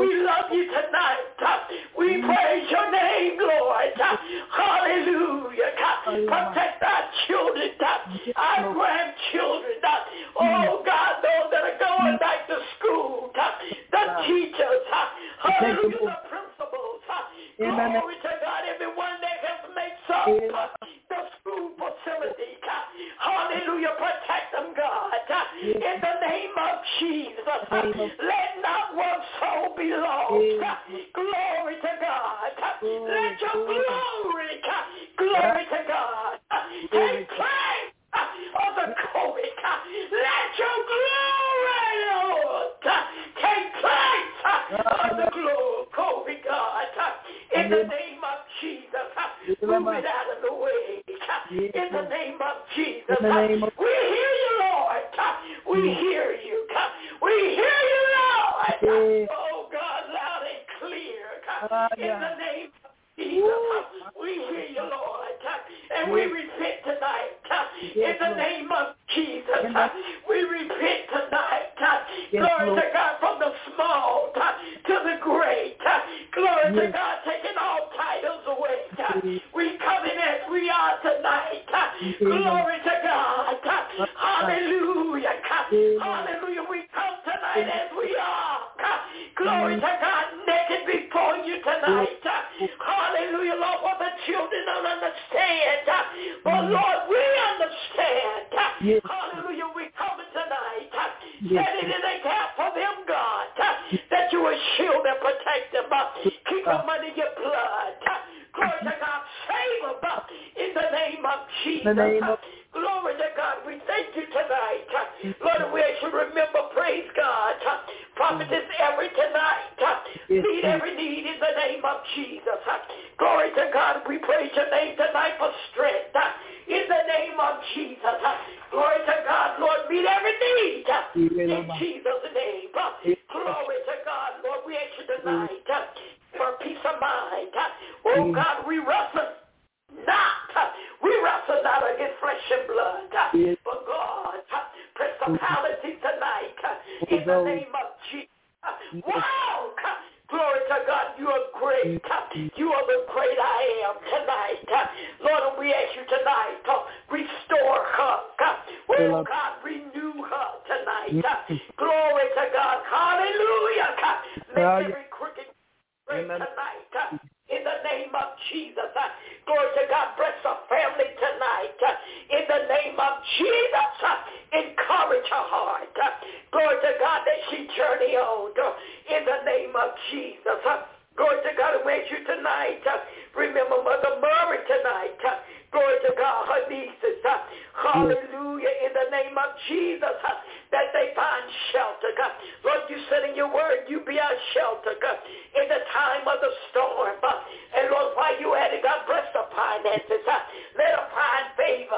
we love you tonight. We praise your name, Lord. Hallelujah. Protect our children, our grandchildren. Oh, God, those that are going back to school, the teachers, hallelujah, the principals. Glory to God, everyone that has made some the school facility. Hallelujah, protect them, God. In the name of Jesus, let not one soul be lost. Glory to God. Let your glory to God, take place of the COVID. Let your glory, Lord, take place of the glory, God. In the name of Jesus, move it out of the way. In the name of Jesus, we hear you, Lord. We hear you. We hear you, Lord. Oh, God, loud and clear. In the name of Jesus, we hear you, Lord. And we repent tonight. In the name of Jesus, we repent tonight. Glory to God, from the small to the great. Glory to God, taking all titles away. We come in as we are tonight. Glory to God. Hallelujah. Hallelujah. We come tonight as we are. Glory to God, naked before you tonight. Hallelujah, Lord, for the children don't understand. But Lord, we understand. Hallelujah, we come tonight. Setting in a gap for them, God, that you will shield and protect them. Keep them under your blood. Glory to God, save them in the name of Jesus. Glory to God, we thank you tonight. Lord, we should remember, praise God, prophetess every tonight. Meet every need in the name of Jesus. Glory to God, we praise your name tonight for strength. In the name of Jesus. Glory to God, Lord, meet every need. In Jesus' name. Glory to God, Lord, we ask you tonight for peace of mind. Oh God, we wrestle not against flesh and blood, but God, principality tonight, in the name of Jesus. Wow! Glory to God, you are great. You are the great I am tonight. Lord, we ask you tonight to restore her. Oh God, renew her tonight. Glory to God. Hallelujah. Make every crooked straight tonight. In the name of Jesus. Glory to God, bless her family tonight. In the name of Jesus, encourage her heart. Glory to God, that she journey on. In the name of Jesus. Glory to God, we ask you tonight. Remember Mother Murray tonight. Glory to God, her nieces. Hallelujah, in the name of Jesus, that they find shelter. Lord, you said in your word, you be our shelter in the time of the storm. And Lord, while you at it, God bless the finances. Let her find favor.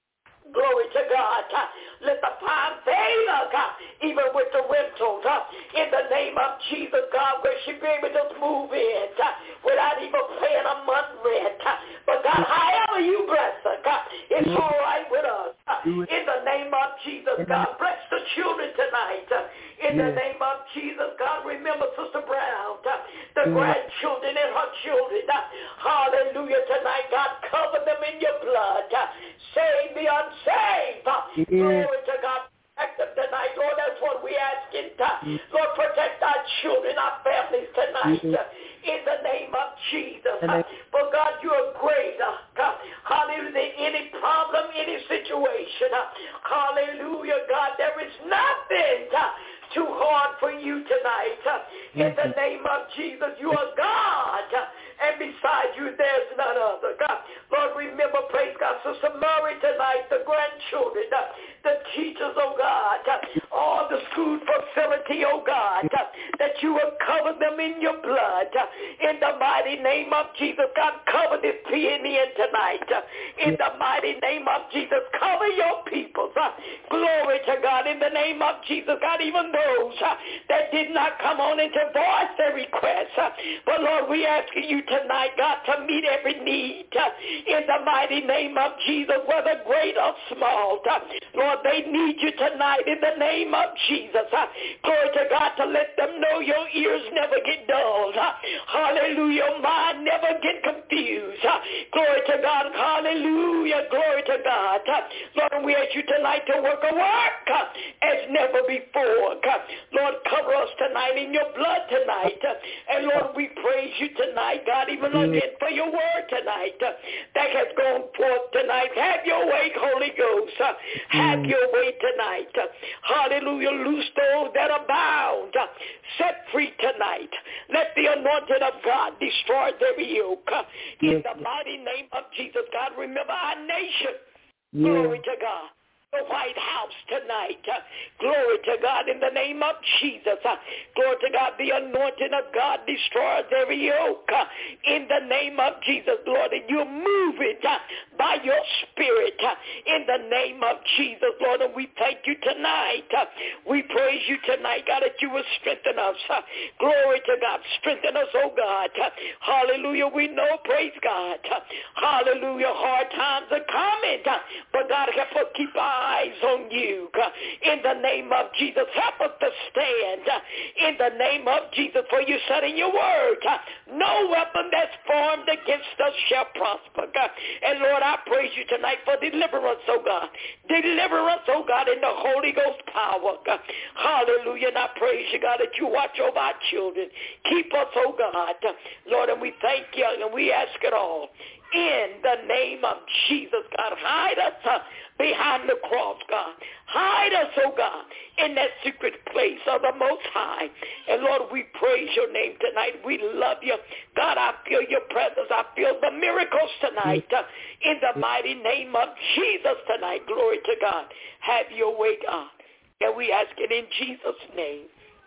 Glory to God. Let the find favor, God, even with the rentals. In the name of Jesus, God, where she be able to move in without even paying a month rent. But God, however you bless her, God, it's all right with us. In the name of Jesus, God, bless the children tonight. In the name of Jesus, God, remember Sister Brown, the grandchildren and her children. Hallelujah tonight, God, cover them in your blood. Save the unsaved. Glory to God. Protect them tonight, Lord. That's what we're asking. Lord, protect our children, our families tonight. In the name of Jesus. For God, you're greater. Hallelujah. Any problem, any situation. Hallelujah, God. There is nothing too hard for you tonight. In the name of Jesus, you are God. And beside you, there's none other. God, Lord, remember, praise God, Sister Murray tonight, the grandchildren, the teachers, oh God, all the school facility, oh God, that you will cover them in your blood. In the mighty name of Jesus, God, cover this PNN tonight. In the mighty name of Jesus, cover your people. Glory to God, in the name of Jesus, God, even those that did not come on and to voice their request. But Lord, we ask you tonight, God, to meet every need in the mighty name of Jesus, whether great or small. Lord, they need you tonight in the name of Jesus. Glory to God, to let them know your ears never get dulled. Hallelujah. Your mind never get confused. Glory to God. Hallelujah. Glory to God. Lord, we ask you tonight to work a work as never before. Lord, cover us tonight in your blood tonight. And Lord, we praise you tonight, God, even again for your word tonight that has gone forth tonight. Have your way, Holy Ghost. Have your way tonight. Hallelujah. Loose those that are bound. Set free tonight. Let the anointing of God destroy every yoke. In the mighty name of Jesus, God, remember our nation. Glory to God. The White House tonight. Glory to God in the name of Jesus. Glory to God. The anointing of God destroys every yoke in the name of Jesus, Lord. And you move it by your spirit in the name of Jesus, Lord. And we thank you tonight. We praise you tonight, God, that you will strengthen us. Glory to God. Strengthen us, oh God. Hallelujah. We know, praise God. Hallelujah. Hard times are coming. But God, help us keep our eyes on you in the name of Jesus. Help us to stand in the name of Jesus, for you said in your word, no weapon that's formed against us shall prosper. And Lord, I praise you tonight for deliverance, oh God. Deliver us, oh God, in the Holy Ghost power. Hallelujah. And I praise you, God, that you watch over our children. Keep us, oh God. Lord, and we thank you and we ask it all in the name of Jesus, God. Hide us behind the cross, God. Hide us, oh God, in that secret place of the Most High. And Lord, we praise your name tonight. We love you. God, I feel your presence. I feel the miracles tonight in the mighty name of Jesus tonight. Glory to God. Have your way, God. And we ask it in Jesus' name.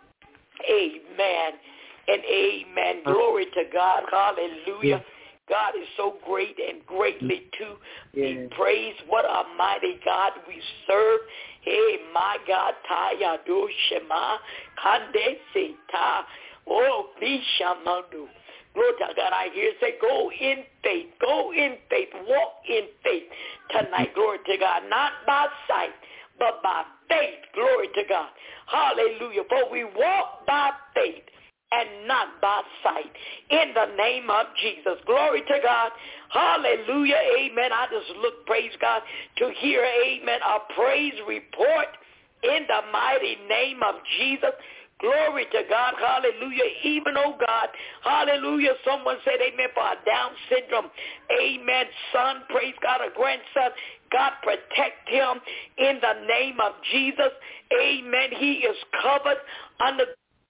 Amen and amen. Glory to God. Hallelujah. God is so great and greatly to be praised. What a mighty God we serve. Hey, my God, Tayado Shema, Kande Seta, oh, Bishamadu. Lord God, I hear say, go in faith, walk in faith tonight. Glory to God, not by sight, but by faith. Glory to God. Hallelujah. For we walk by faith and not by sight. In the name of Jesus. Glory to God. Hallelujah. Amen. I just look, praise God, to hear, amen, a praise report in the mighty name of Jesus. Glory to God. Hallelujah. Even, oh God, hallelujah. Someone said, amen, for a Down syndrome, amen, son, praise God, a grandson. God protect him in the name of Jesus. Amen. He is covered under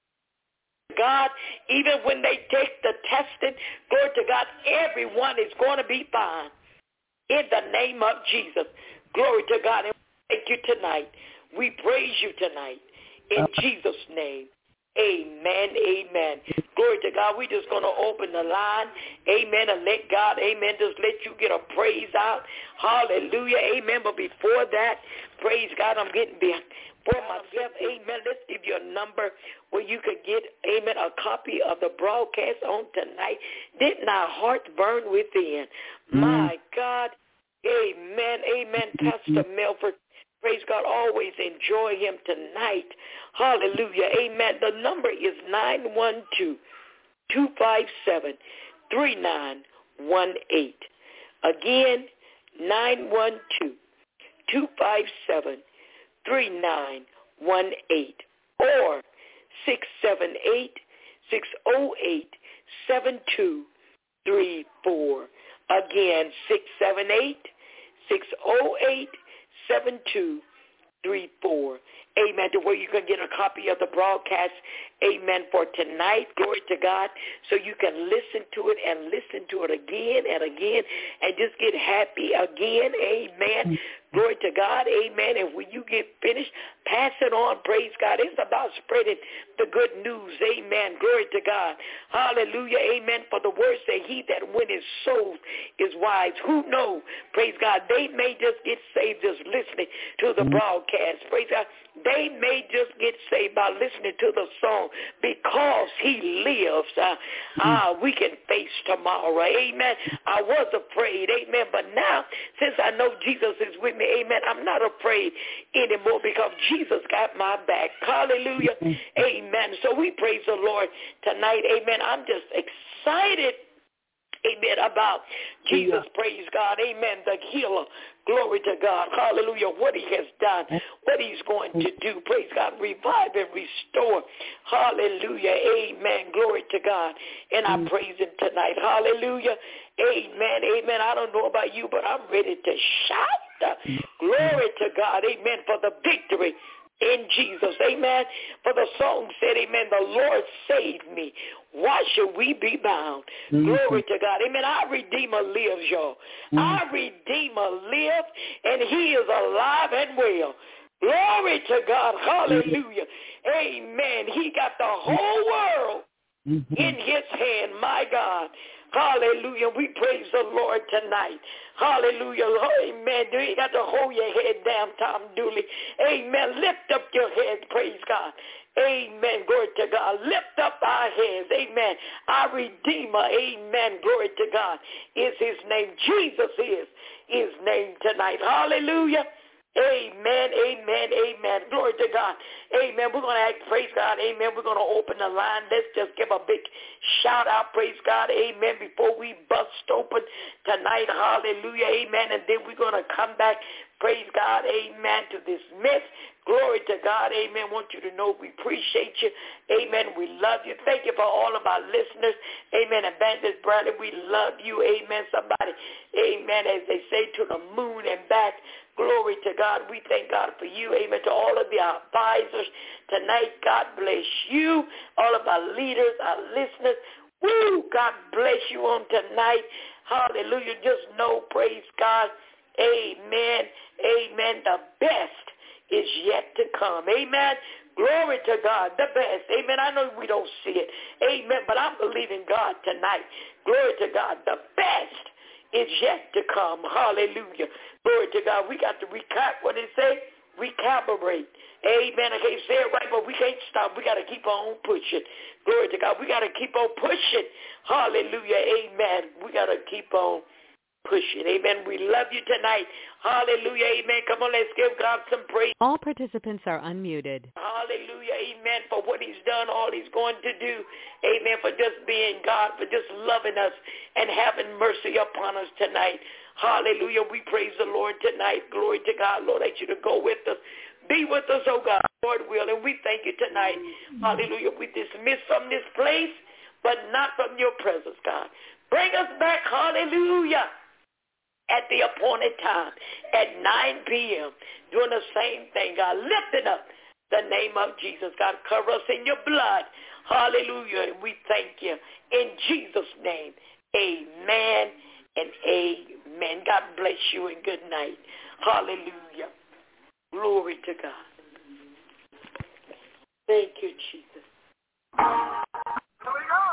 God. Even when they take the testing, glory to God, everyone is going to be fine in the name of Jesus. Glory to God. And we thank you tonight. We praise you tonight in Jesus' name. Amen, amen. Glory to God. We're just going to open the line, amen, and let God, amen, just let you get a praise out. Hallelujah, amen. But before that, praise God, I'm getting for myself, amen. Let's give you a number where you could get, amen, a copy of the broadcast on tonight. Didn't our hearts burn within? My God, amen, amen. Pastor Melford, praise God, always enjoy him tonight. Hallelujah, amen. The number is 912-257-3918. Again, 912-257-3918 or 678-608-7234. Again, 678-608-7234. Amen. To where you can get a copy of the broadcast, amen, for tonight. Glory to God. So you can listen to it and listen to it again and again and just get happy again. Amen. Glory to God. Amen. And when you get finished, pass it on, praise God. It's about spreading the good news. Amen. Glory to God. Hallelujah. Amen. For the word say, he that winneth souls is wise. Who knows? Praise God. They may just get saved just listening to the broadcast. Praise God. They may just get saved by listening to the song. Because he lives, we can face tomorrow. Amen. I was afraid. Amen. But now, since I know Jesus is with me, amen, I'm not afraid anymore because Jesus got my back. Hallelujah. Amen. So we praise the Lord tonight. Amen. I'm just excited. Amen. About Jesus, praise God. Amen. The healer. Glory to God. Hallelujah. What he has done. What he's going to do. Praise God. Revive and restore. Hallelujah. Amen. Glory to God. And I praise him tonight. Hallelujah. Amen. Amen. I don't know about you, but I'm ready to shout. Glory to God. Amen. For the victory in Jesus. Amen. For the song said, amen, the Lord saved me. Why should we be bound? Glory to God. Amen. Our Redeemer lives, y'all. Our Redeemer lives, and he is alive and well. Glory to God. Hallelujah. Amen. He got the whole world in his hand, my God. Hallelujah. We praise the Lord tonight. Hallelujah. Amen. You ain't got to hold your head down, Tom Dooley. Amen. Lift up your head. Praise God. Amen. Glory to God. Lift up our heads. Amen. Our Redeemer. Amen. Glory to God is his name. Jesus is his name tonight. Hallelujah. Amen, amen, amen. Glory to God. Amen. We're going to act, praise God. Amen. We're going to open the line. Let's just give a big shout out, praise God. Amen. Before we bust open tonight. Hallelujah. Amen. And then we're going to come back, praise God. Amen. To dismiss. Glory to God. Amen. Want you to know we appreciate you. Amen. We love you. Thank you for all of our listeners. Amen. Evangelist Bradley, we love you. Amen. Somebody, amen, as they say, to the moon and back. Glory to God. We thank God for you. Amen. To all of the advisors tonight, God bless you. All of our leaders, our listeners. Woo! God bless you on tonight. Hallelujah. Just know, praise God. Amen. Amen. The best is yet to come. Amen. Glory to God. The best. Amen. I know we don't see it. Amen. But I'm believing God tonight. Glory to God. The best is yet to come. Hallelujah. Glory to God. We got to recap what it say. Recalibrate. Amen. I can't say it right, but we can't stop. We got to keep on pushing. Glory to God. We got to keep on pushing. Hallelujah. Amen. We got to keep on pushing. Amen. We love you tonight. Hallelujah. Amen. Come on, let's give God some praise. All participants are unmuted. Hallelujah. Amen. For what he's done, all he's going to do. Amen. For just being God, for just loving us and having mercy upon us tonight. Hallelujah. We praise the Lord tonight. Glory to God. Lord, I ask you to go with us. Be with us, oh God. Lord will. And we thank you tonight. Hallelujah. We dismiss from this place, but not from your presence, God. Bring us back. Hallelujah. At the appointed time, at 9 p.m., doing the same thing, God, lifting up the name of Jesus. God, cover us in your blood. Hallelujah. And we thank you. In Jesus' name, amen and amen. God bless you and good night. Hallelujah. Glory to God. Thank you, Jesus. Here we go.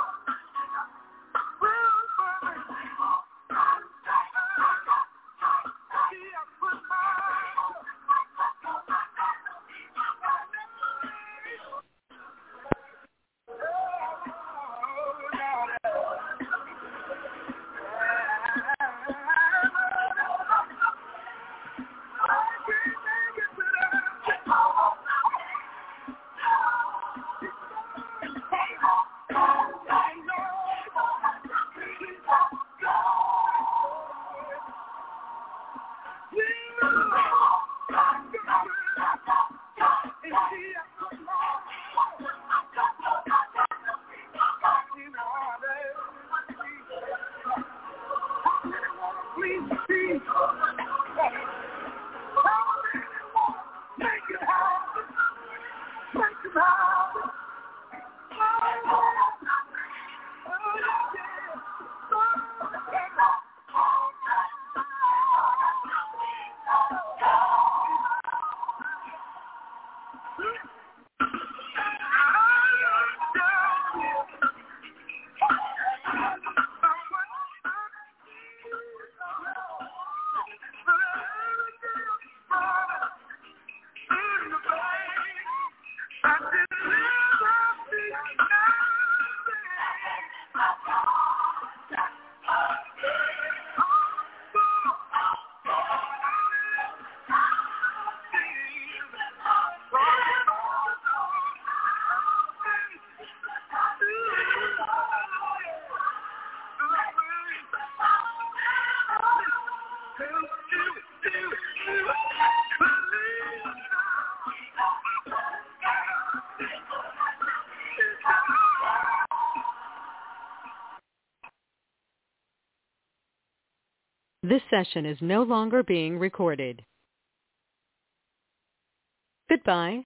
This session is no longer being recorded. Goodbye.